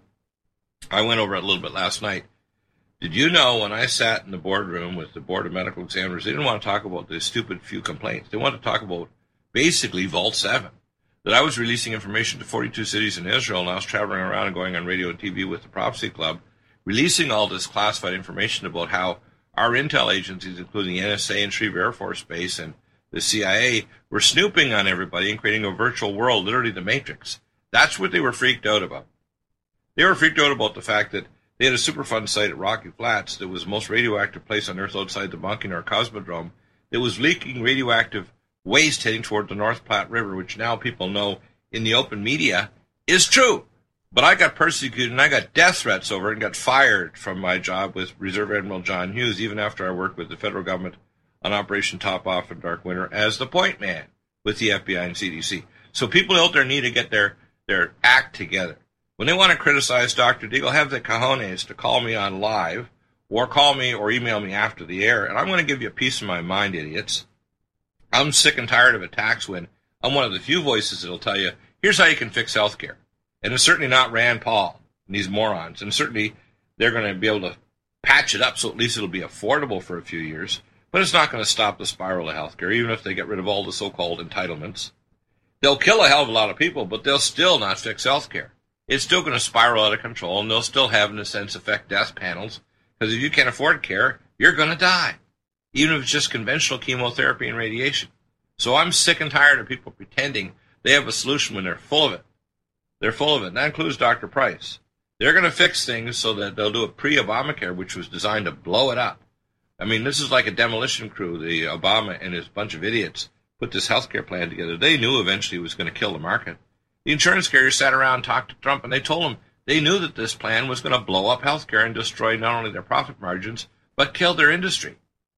I went over it a little bit last night. Did you know when I sat in the boardroom with the Board of Medical Examiners, they didn't want to talk about the stupid few complaints. They wanted to talk about basically Vault seven. That I was releasing information to forty-two cities in Israel, and I was traveling around and going on radio and T V with the Prophecy Club, releasing all this classified information about how our intel agencies, including the N S A and Shreve Air Force Base and the C I A, were snooping on everybody and creating a virtual world, literally the Matrix. That's what they were freaked out about. They were freaked out about the fact that they had a Superfund site at Rocky Flats that was the most radioactive place on Earth outside the Baikonur Cosmodrome that was leaking radioactive waste heading toward the North Platte River, which now people know in the open media is true. But I got persecuted and I got death threats over it and got fired from my job with Reserve Admiral John Hughes, even after I worked with the federal government on Operation Top Off and Dark Winter as the point man with the F B I and C D C. So people out there need to get their, their act together. When they want to criticize Doctor Deagle, have the cojones to call me on live or call me or email me after the air, and I'm going to give you a piece of my mind, idiots. I'm sick and tired of attacks when I'm one of the few voices that will tell you, here's how you can fix health care. And it's certainly not Rand Paul and these morons. And certainly they're going to be able to patch it up so at least it'll be affordable for a few years. But it's not going to stop the spiral of health care, even if they get rid of all the so-called entitlements. They'll kill a hell of a lot of people, but they'll still not fix health care. It's still going to spiral out of control, and they'll still have, in a sense, affect death panels. Because if you can't afford care, you're going to die, even if it's just conventional chemotherapy and radiation. So I'm sick and tired of people pretending they have a solution when they're full of it. They're full of it. And that includes Doctor Price. They're going to fix things so that they'll do a pre-Obamacare, which was designed to blow it up. I mean, this is like a demolition crew. The Obama and his bunch of idiots put this health care plan together. They knew eventually it was going to kill the market. The insurance carriers sat around and talked to Trump, and they told him they knew that this plan was going to blow up health care and destroy not only their profit margins, but kill their industry.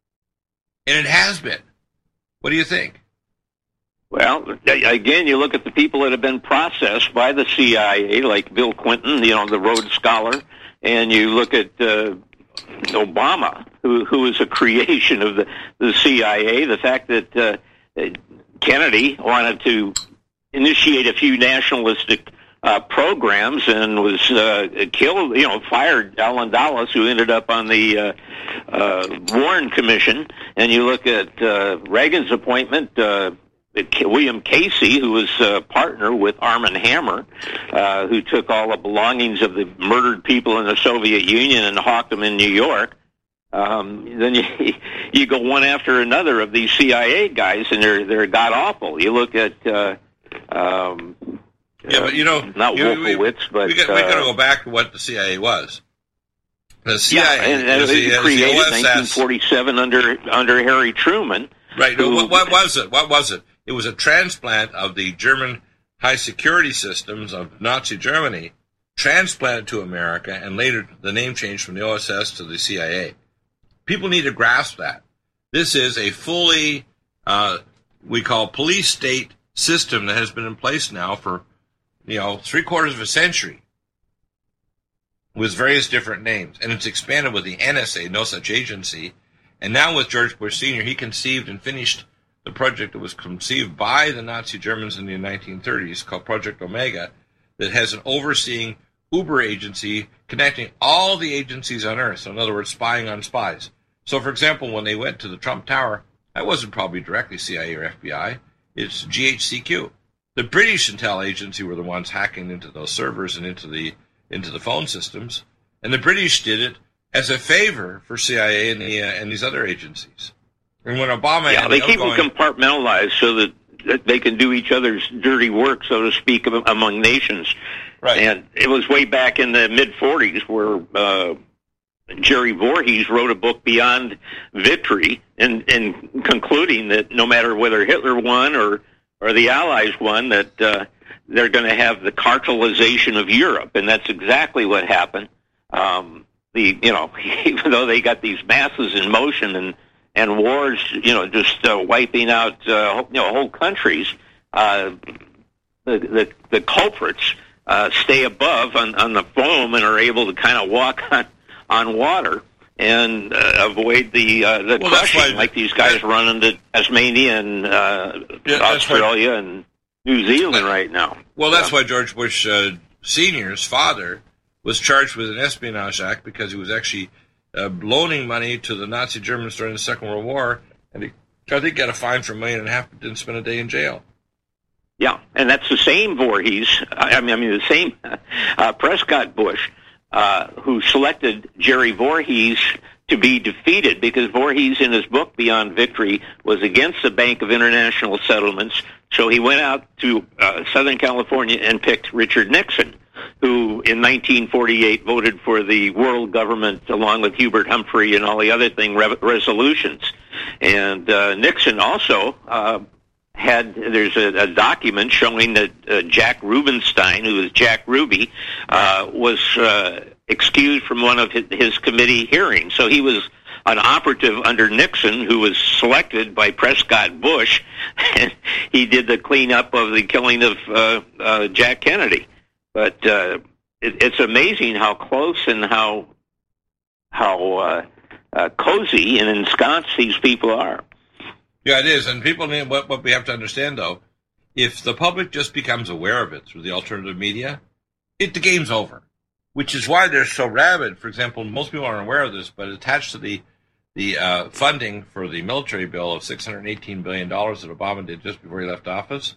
And it has been. What do you think? Well, again, you look at the people that have been processed by the C I A, like Bill Clinton, you know, the Rhodes Scholar, and you look at uh, Obama, who who is a creation of the, the C I A, the fact that uh, Kennedy wanted to initiate a few nationalistic uh, programs and was uh, killed, you know, fired Alan Dulles, who ended up on the uh, uh, Warren Commission, and you look at uh, Reagan's appointment, uh, William Casey, who was a partner with Armand Hammer, uh, who took all the belongings of the murdered people in the Soviet Union and hawked them in New York. Um, then you you go one after another of these C I A guys, and they're they're god awful. You look at uh, um, yeah, but you know, not you, Wolfowitz, we, but we got, uh, we got to go back to what the C I A was. The C I A yeah, and, and is it the, was created in O S S. nineteen forty-seven under under Harry Truman. Right. Who, what, what was it? What was it? It was a transplant of the German high security systems of Nazi Germany, transplanted to America, and later the name changed from the O S S to the C I A. People need to grasp that. This is a fully, uh, we call police state system that has been in place now for, you know, three quarters of a century with various different names. And it's expanded with the N S A, no such agency. And now with George Bush Senior, he conceived and finished the project that was conceived by the Nazi Germans in the nineteen thirties called Project Omega, that has an overseeing Uber agency connecting all the agencies on Earth. So in other words, spying on spies. So, for example, when they went to the Trump Tower, that wasn't probably directly C I A or F B I. It's G H C Q. The British intel agency were the ones hacking into those servers and into the into the phone systems, and the British did it as a favor for C I A and, the, uh, and these other agencies. And when Obama, yeah, they keep them compartmentalized so that, that they can do each other's dirty work, so to speak, among nations. Right. And it was way back in the mid forties where uh, Jerry Voorhees wrote a book, Beyond Victory, and, and concluding that no matter whether Hitler won or, or the Allies won, that uh, they're going to have the cartelization of Europe, and that's exactly what happened. Um, the you know, even though they got these masses in motion and and wars, you know, just uh, wiping out uh, you know whole countries, uh, the, the the culprits uh, stay above on, on the foam and are able to kind of walk on. on water and uh, avoid the uh, the well, crushing like these guys run into Tasmania and uh, yeah, Australia why, and New Zealand right now. Well, that's yeah. why George Bush uh, Senior's father was charged with an espionage act because he was actually uh, loaning money to the Nazi Germans during the Second World War, and he, I think, got a fine for a million and a half, but didn't spend a day in jail. Yeah, and that's the same Voorhees. I mean, I mean the same uh, Prescott Bush. Uh, who selected Jerry Voorhees to be defeated because Voorhees, in his book Beyond Victory, was against the Bank of International Settlements. So he went out to uh, Southern California and picked Richard Nixon, who in nineteen forty-eight voted for the world government along with Hubert Humphrey and all the other thing re- resolutions. And uh, Nixon also uh, had, there's a, a document showing that uh, Jack Rubenstein, who was Jack Ruby, uh, was uh, excused from one of his, his committee hearings. So he was an operative under Nixon who was selected by Prescott Bush, and he did the cleanup of the killing of uh, uh, Jack Kennedy. But uh, it, it's amazing how close and how, how uh, uh, cozy and ensconced these people are. Yeah, it is. And people need, what, what we have to understand, though, if the public just becomes aware of it through the alternative media, it the game's over, which is why they're so rabid. For example, most people aren't aware of this, but attached to the the uh, funding for the military bill of six hundred eighteen billion dollars that Obama did just before he left office,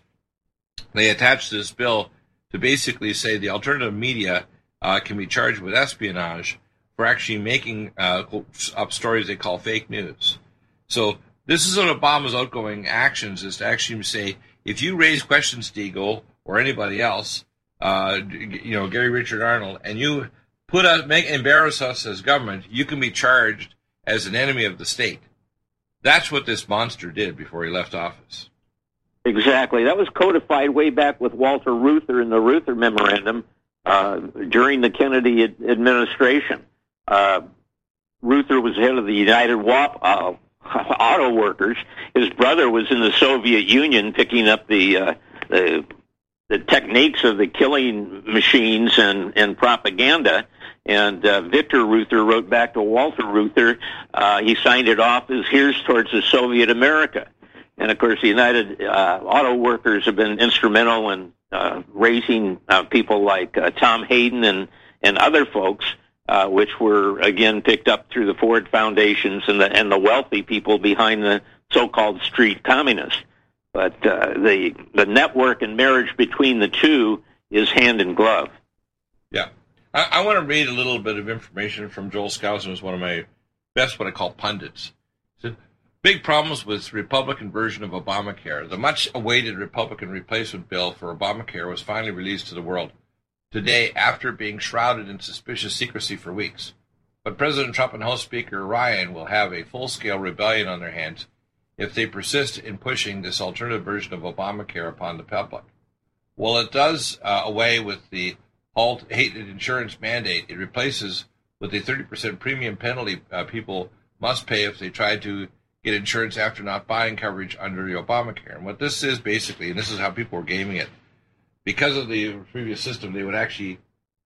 they attached this bill to basically say the alternative media uh, can be charged with espionage for actually making uh, up stories they call fake news. So this is one of Obama's outgoing actions, is to actually say, if you raise questions, Deagle, or anybody else, uh, you know, Gary Richard Arnold, and you put us, make embarrass us as government, you can be charged as an enemy of the state. That's what this monster did before he left office. Exactly. That was codified way back with Walter Reuther in the Reuther Memorandum uh, during the Kennedy ad- administration. Uh, Reuther was head of the United W A P uh, Auto Workers. His brother was in the Soviet Union picking up the uh, the, the techniques of the killing machines and, and propaganda. And uh, Victor Reuther wrote back to Walter Reuther. Uh, he signed it off as here's towards the Soviet America. And, of course, the United uh, Auto Workers have been instrumental in uh, raising uh, people like uh, Tom Hayden and, and other folks, uh, which were, again, picked up through the Ford Foundations and the, and the wealthy people behind the so-called street communists. But uh, the, the network and marriage between the two is hand in glove. Yeah. I, I want to read a little bit of information from Joel Skousen, who's one of my best what I call pundits. He said, big problems with Republican version of Obamacare. The much-awaited Republican replacement bill for Obamacare was finally released to the world today after being shrouded in suspicious secrecy for weeks. But President Trump and House Speaker Ryan will have a full-scale rebellion on their hands if they persist in pushing this alternative version of Obamacare upon the public. While it does uh, away with the alt-hated insurance mandate, it replaces with a thirty percent premium penalty uh, people must pay if they try to get insurance after not buying coverage under the Obamacare. And what this is basically, and this is how people were gaming it, because of the previous system, they would actually,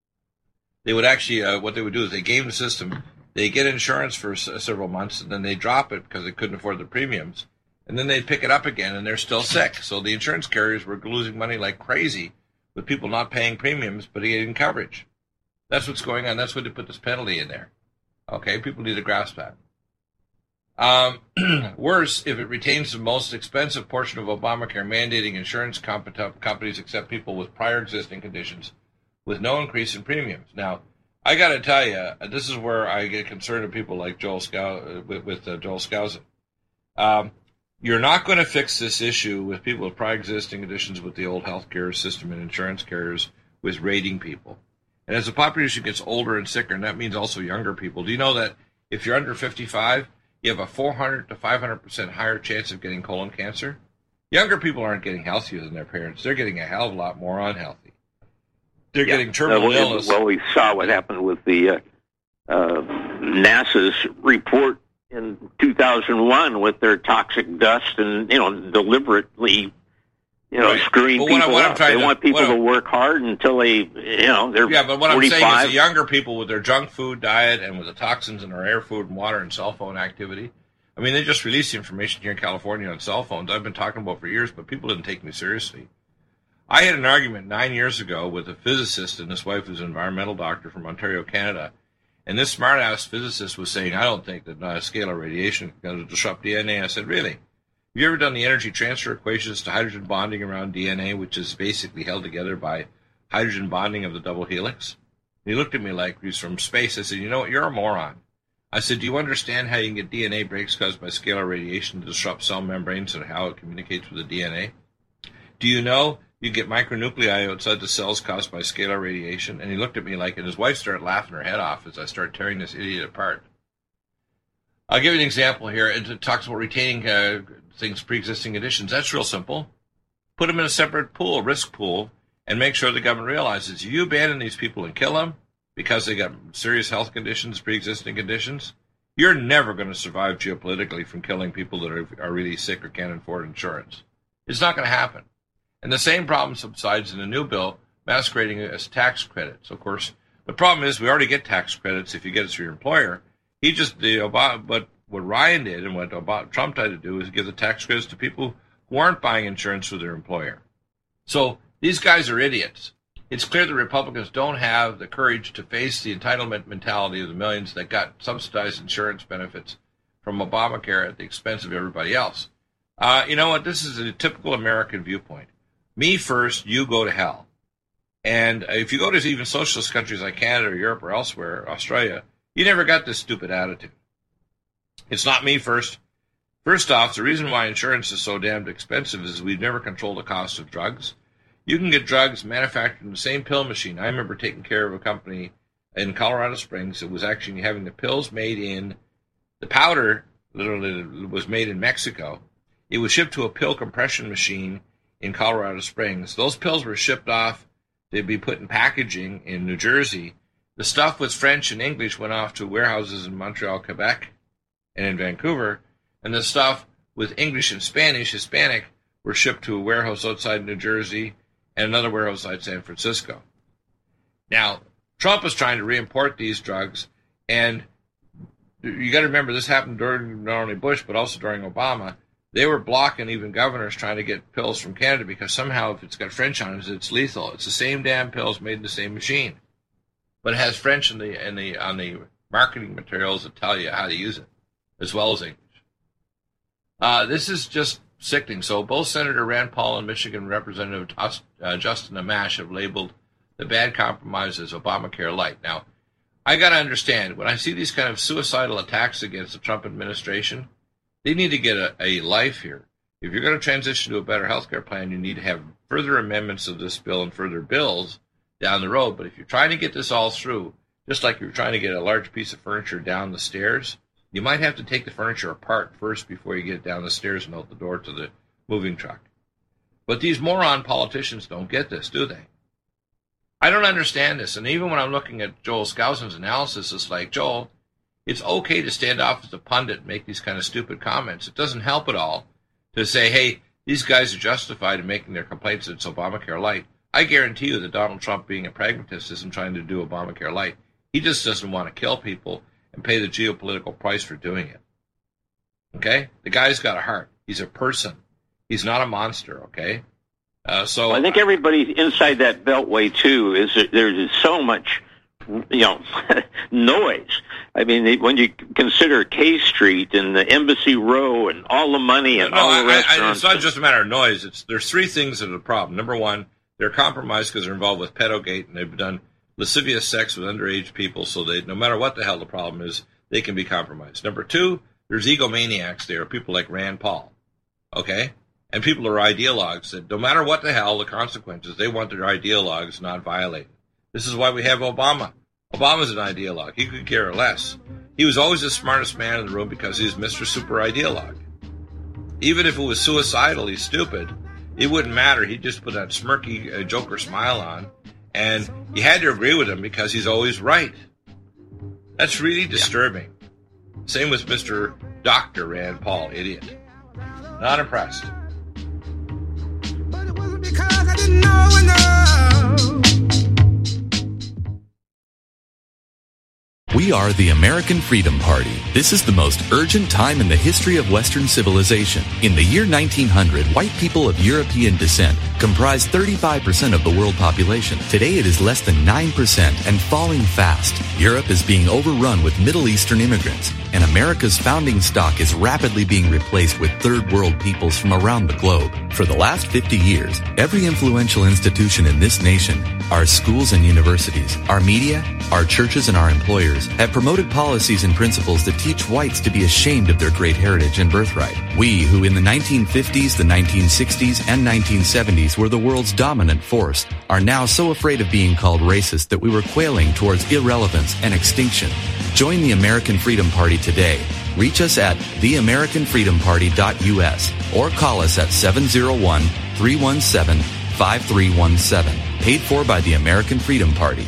they would actually, uh, what they would do is they game the system, they get insurance for s- several months, and then they drop it because they couldn't afford the premiums, and then they'd pick it up again, and they're still sick. So the insurance carriers were losing money like crazy with people not paying premiums but getting coverage. That's what's going on. That's why they put this penalty in there. Okay, people need to grasp that. Um, worse, if it retains the most expensive portion of Obamacare, mandating insurance comp- companies accept people with prior existing conditions with no increase in premiums. Now, I got to tell you, this is where I get concerned with people like Joel Scow- with, with uh, Joel Skousen. Um, you're not going to fix this issue with people with prior existing conditions with the old healthcare system and insurance carriers with rating people. And as the population gets older and sicker, and that means also younger people, do you know that if you're under fifty-five, you have a four hundred to five hundred percent higher chance of getting colon cancer? Younger people aren't getting healthier than their parents. They're getting a hell of a lot more unhealthy. They're yeah. getting terminal uh, well, illness. Well, we saw what happened with the uh, uh, NASA's report in two thousand one with their toxic dust and, you know, deliberately, you know, right. screwing but people what I, what up. They to, want people to I, work hard until they, you know, they're Yeah, but what forty-five. I'm saying is the younger people with their junk food diet and with the toxins in their air, food, and water and cell phone activity. I mean, they just released the information here in California on cell phones I've been talking about for years, but people didn't take me seriously. I had an argument nine years ago with a physicist and his wife who's an environmental doctor from Ontario, Canada. And this smart-ass physicist was saying, I don't think that uh, scalar radiation is going to disrupt D N A. I said, really? Have you ever done the energy transfer equations to hydrogen bonding around D N A, which is basically held together by hydrogen bonding of the double helix? And he looked at me like he's from space. I said, you know what? You're a moron. I said, do you understand how you can get D N A breaks caused by scalar radiation to disrupt cell membranes and how it communicates with the D N A? Do you know you get micronuclei outside the cells caused by scalar radiation? And he looked at me like, and his wife started laughing her head off as I started tearing this idiot apart. I'll give you an example here. It talks about retaining uh, things, pre-existing conditions. That's real simple. Put them in a separate pool, risk pool, and make sure the government realizes if you abandon these people and kill them because they got serious health conditions, pre-existing conditions, you're never going to survive geopolitically from killing people that are, are really sick or can't afford insurance. It's not going to happen. And the same problem subsides in the new bill, masquerading as tax credits. Of course, the problem is we already get tax credits if you get it through your employer. He just, the Obama, but what Ryan did and what Obama, Trump tried to do is give the tax credits to people who aren't buying insurance through their employer. So these guys are idiots. It's clear the Republicans don't have the courage to face the entitlement mentality of the millions that got subsidized insurance benefits from Obamacare at the expense of everybody else. Uh, you know what? This is a typical American viewpoint. Me first, you go to hell. And if you go to even socialist countries like Canada or Europe or elsewhere, Australia, you never got this stupid attitude. It's not me first. First off, the reason why insurance is so damned expensive is we've never controlled the cost of drugs. You can get drugs manufactured in the same pill machine. I remember taking care of a company in Colorado Springs that was actually having the pills made in, the powder literally was made in Mexico. It was shipped to a pill compression machine in Colorado Springs. Those pills were shipped off. They'd be put in packaging in New Jersey. The stuff with French and English went off to warehouses in Montreal, Quebec, and in Vancouver. And the stuff with English and Spanish, Hispanic, were shipped to a warehouse outside New Jersey and another warehouse outside San Francisco. Now, Trump is trying to reimport these drugs, and you got to remember this happened during not only Bush, but also during Obama. They were blocking even governors trying to get pills from Canada because somehow if it's got French on it, it's lethal. It's the same damn pills made in the same machine. But it has French in the, in the, on the marketing materials that tell you how to use it, as well as English. Uh, this is just sickening. So both Senator Rand Paul and Michigan Representative uh, Justin Amash have labeled the bad compromise as Obamacare light. Now, I got to understand, when I see these kind of suicidal attacks against the Trump administration, they need to get a, a life here. If you're going to transition to a better health care plan, you need to have further amendments of this bill and further bills down the road. But if you're trying to get this all through, just like you're trying to get a large piece of furniture down the stairs, you might have to take the furniture apart first before you get it down the stairs and out the door to the moving truck. But these moron politicians don't get this, do they? I don't understand this. And even when I'm looking at Joel Skousen's analysis, it's like, Joel, it's okay to stand off as a pundit and make these kind of stupid comments. It doesn't help at all to say, hey, these guys are justified in making their complaints that it's Obamacare light. I guarantee you that Donald Trump, being a pragmatist, isn't trying to do Obamacare light. He just doesn't want to kill people and pay the geopolitical price for doing it. Okay? The guy's got a heart. He's a person. He's not a monster, okay? Uh, so well, I think everybody inside that beltway, too, is there's so much, you know, noise. I mean, when you consider K Street and the Embassy Row and all the money and no, all I, the restaurants. I, it's not just a matter of noise. It's There's three things that are the problem. Number one, they're compromised because they're involved with pedogate, and they've done lascivious sex with underage people, so they, no matter what the hell the problem is, they can be compromised. Number two, there's egomaniacs there, people like Rand Paul, okay? And people are ideologues that no matter what the hell the consequences, they want their ideologues not violated. This is why we have Obama. Obama's an ideologue. He could care less. He was always the smartest man in the room because he's Mister Super Ideologue. Even if it was suicidally stupid, it wouldn't matter. He'd just put that smirky uh, Joker smile on, and you had to agree with him because he's always right. That's really disturbing. Yeah. Same with Mister Doctor Rand Paul, idiot. Not impressed. But it wasn't because I didn't know enough. We are the American Freedom Party. This is the most urgent time in the history of Western civilization. In the year nineteen hundred, white people of European descent comprised thirty-five percent of the world population. Today it is less than nine percent and falling fast. Europe is being overrun with Middle Eastern immigrants, and America's founding stock is rapidly being replaced with third world peoples from around the globe. For the last fifty years, every influential institution in this nation, our schools and universities, our media, our churches and our employers, have promoted policies and principles that teach whites to be ashamed of their great heritage and birthright. We, who in the nineteen fifties, the nineteen sixties, and nineteen seventies were the world's dominant force, are now so afraid of being called racist that we were quailing towards irrelevance and extinction. Join the American Freedom Party today. Reach us at the american freedom party dot u s or call us at seven oh one, three one seven, five three one seven. Paid for by the American Freedom Party.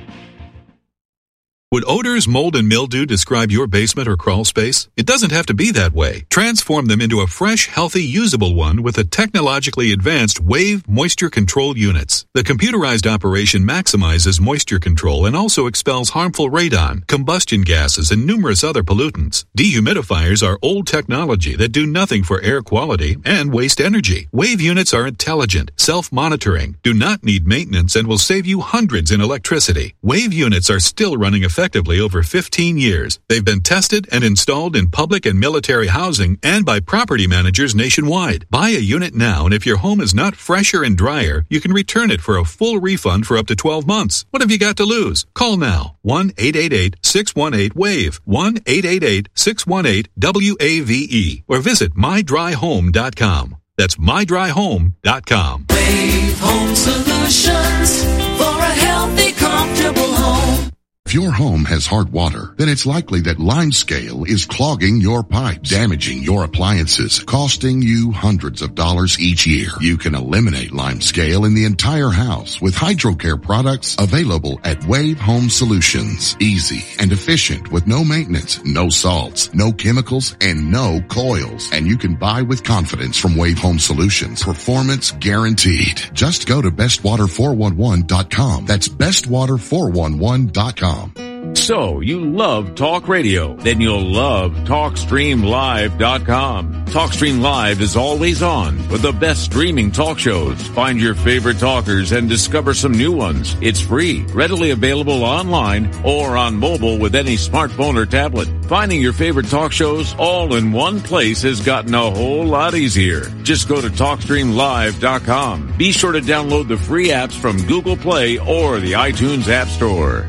Would odors, mold, and mildew describe your basement or crawl space? It doesn't have to be that way. Transform them into a fresh, healthy, usable one with the technologically advanced Wave Moisture Control Units. The computerized operation maximizes moisture control and also expels harmful radon, combustion gases, and numerous other pollutants. Dehumidifiers are old technology that do nothing for air quality and waste energy. Wave units are intelligent, self-monitoring, do not need maintenance, and will save you hundreds in electricity. Wave units are still running effectively. Effectively over fifteen years. They've been tested and installed in public and military housing and by property managers nationwide. Buy a unit now, and if your home is not fresher and drier, you can return it for a full refund for up to twelve months. What have you got to lose? Call now. one eight eight eight, six one eight, W A V E. one eight eight eight, six one eight, W A V E. Or visit my dry home dot com. That's my dry home dot com. Wave Home Solutions for a healthy, comfortable home. If your home has hard water, then it's likely that limescale is clogging your pipes, damaging your appliances, costing you hundreds of dollars each year. You can eliminate limescale in the entire house with HydroCare products available at Wave Home Solutions. Easy and efficient with no maintenance, no salts, no chemicals, and no coils. And you can buy with confidence from Wave Home Solutions. Performance guaranteed. Just go to best water four one one dot com. That's best water four one one dot com. So, you love talk radio? Then you'll love talk stream live dot com. TalkStream Live is always on with the best streaming talk shows. Find your favorite talkers and discover some new ones. It's free, readily available online or on mobile with any smartphone or tablet. Finding your favorite talk shows all in one place has gotten a whole lot easier. Just go to talk stream live dot com. Be sure to download the free apps from Google Play or the iTunes App Store.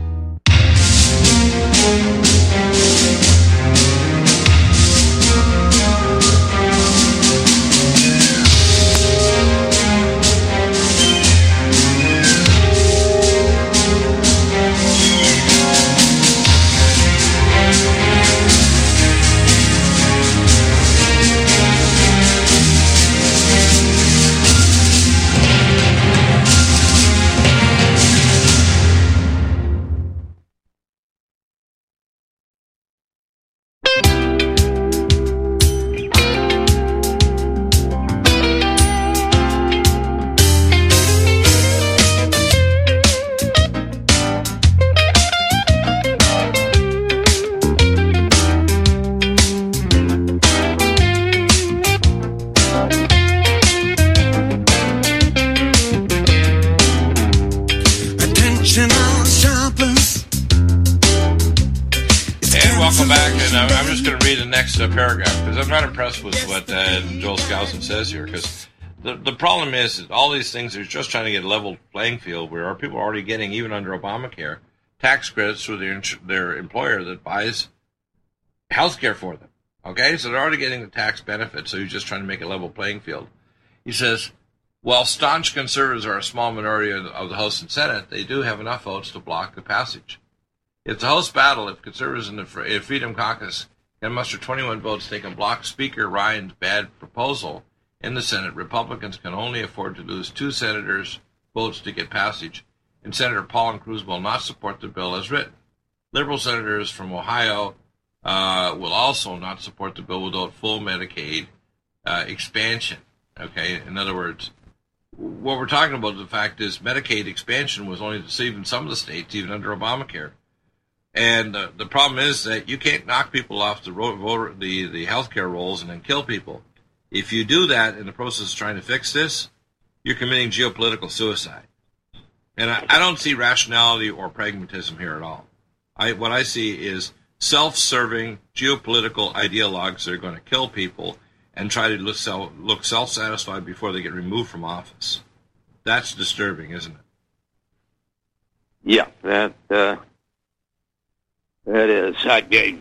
welcome back, and I'm, I'm just going to read the next uh, paragraph because I'm not impressed with what uh, Joel Skousen says here. Because the the problem is that all these things are just trying to get a level playing field where our people are already getting, even under Obamacare, tax credits through their their employer that buys health care for them. Okay, so they're already getting the tax benefit. So he's just trying to make a level playing field. He says, while staunch conservatives are a small minority of the, of the House and Senate, they do have enough votes to block the passage. It's a House battle. If conservatives in the Freedom Caucus can muster twenty-one votes, they can block Speaker Ryan's bad proposal in the Senate. Republicans can only afford to lose two senators' votes to get passage, and Senator Paul and Cruz will not support the bill as written. Liberal senators from Ohio uh, will also not support the bill without full Medicaid uh, expansion. Okay, in other words, what we're talking about, the fact is Medicaid expansion was only deceived in some of the states, even under Obamacare. And uh, the problem is that you can't knock people off the ro- the the healthcare rolls and then kill people. If you do that in the process of trying to fix this, you're committing geopolitical suicide. And I, I don't see rationality or pragmatism here at all. I what I see is self-serving geopolitical ideologues that are going to kill people and try to look, self, look self-satisfied before they get removed from office. That's disturbing, isn't it? Yeah, that. Uh... That is. I,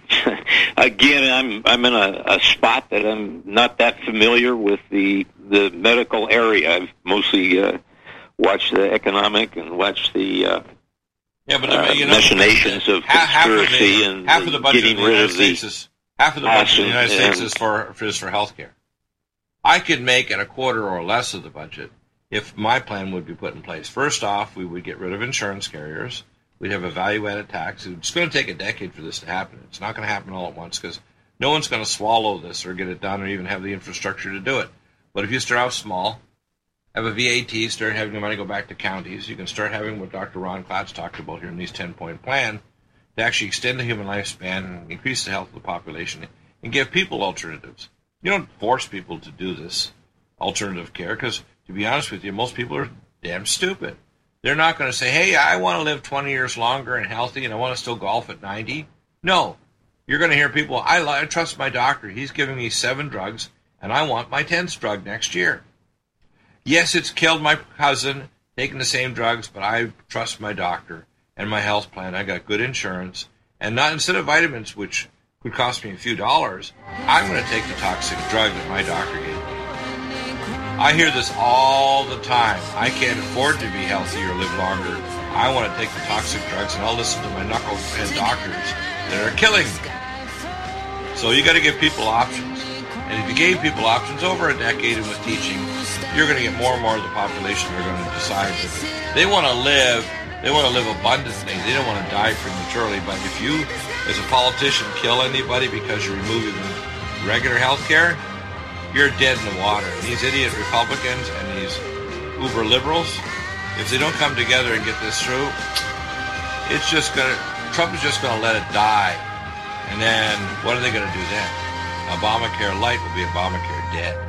again, I'm I'm in a, a spot that I'm not that familiar with the the medical area. I've mostly uh, watched the economic and watched the uh, yeah, but uh, you know, machinations of half, conspiracy half of the, and half of the budget getting of the rid United of the States is half of the budget of the United States and, is for is for health care. I could make it a quarter or less of the budget if my plan would be put in place. First off, we would get rid of insurance carriers. We'd have a value-added tax. It's going to take a decade for this to happen. It's not going to happen all at once because no one's going to swallow this or get it done or even have the infrastructure to do it. But if you start out small, have a V A T, start having the money go back to counties, you can start having what Doctor Ron Klatz talked about here in these ten-point plan to actually extend the human lifespan and increase the health of the population and give people alternatives. You don't force people to do this alternative care because, to be honest with you, most people are damn stupid. They're not going to say, hey, I want to live twenty years longer and healthy and I want to still golf at ninety. No. You're going to hear people, I, I trust my doctor. He's giving me seven drugs and I want my tenth drug next year. Yes, it's killed my cousin taking the same drugs, but I trust my doctor and my health plan. I got good insurance. And not instead of vitamins, which could cost me a few dollars, I'm going to take the toxic drug that my doctor gave me. I hear this all the time. I can't afford to be healthy or live longer. I want to take the toxic drugs, and I'll listen to my knucklehead doctors that are killing me. So you got to give people options. And if you gave people options over a decade and with teaching, you're going to get more and more of the population that are going to decide that they want to live. They want to live abundantly. They don't want to die prematurely. But if you, as a politician, kill anybody because you're removing regular health care, you're dead in the water. And these idiot Republicans and these uber liberals, if they don't come together and get this through, it's just gonna. Trump is just gonna let it die. And then what are they gonna do then? Obamacare light will be Obamacare dead.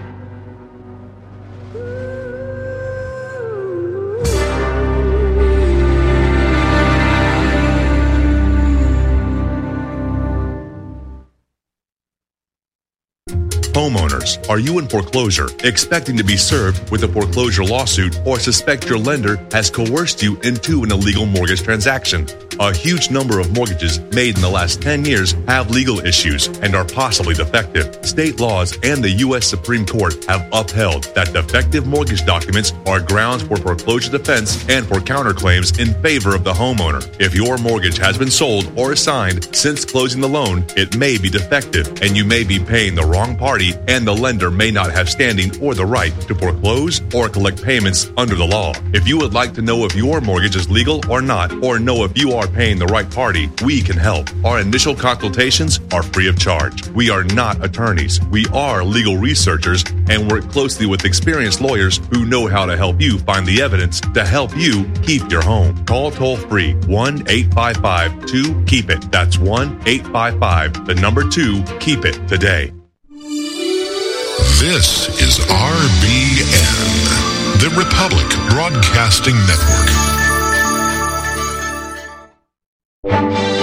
Homeowners, are you in foreclosure, expecting to be served with a foreclosure lawsuit, or suspect your lender has coerced you into an illegal mortgage transaction? A huge number of mortgages made in the last ten years have legal issues and are possibly defective. State laws and the U S Supreme Court have upheld that defective mortgage documents are grounds for foreclosure defense and for counterclaims in favor of the homeowner. If your mortgage has been sold or assigned since closing the loan, it may be defective and you may be paying the wrong party, and the lender may not have standing or the right to foreclose or collect payments under the law. If you would like to know if your mortgage is legal or not, or know if you are paying the right party, we can help. Our initial consultations are free of charge. We are not attorneys. We are legal researchers and work closely with experienced lawyers who know how to help you find the evidence to help you keep your home. Call toll free one eight five five two keep it. That's one eight five five, the number two, keep it today. This is R B N, the Republic Broadcasting Network.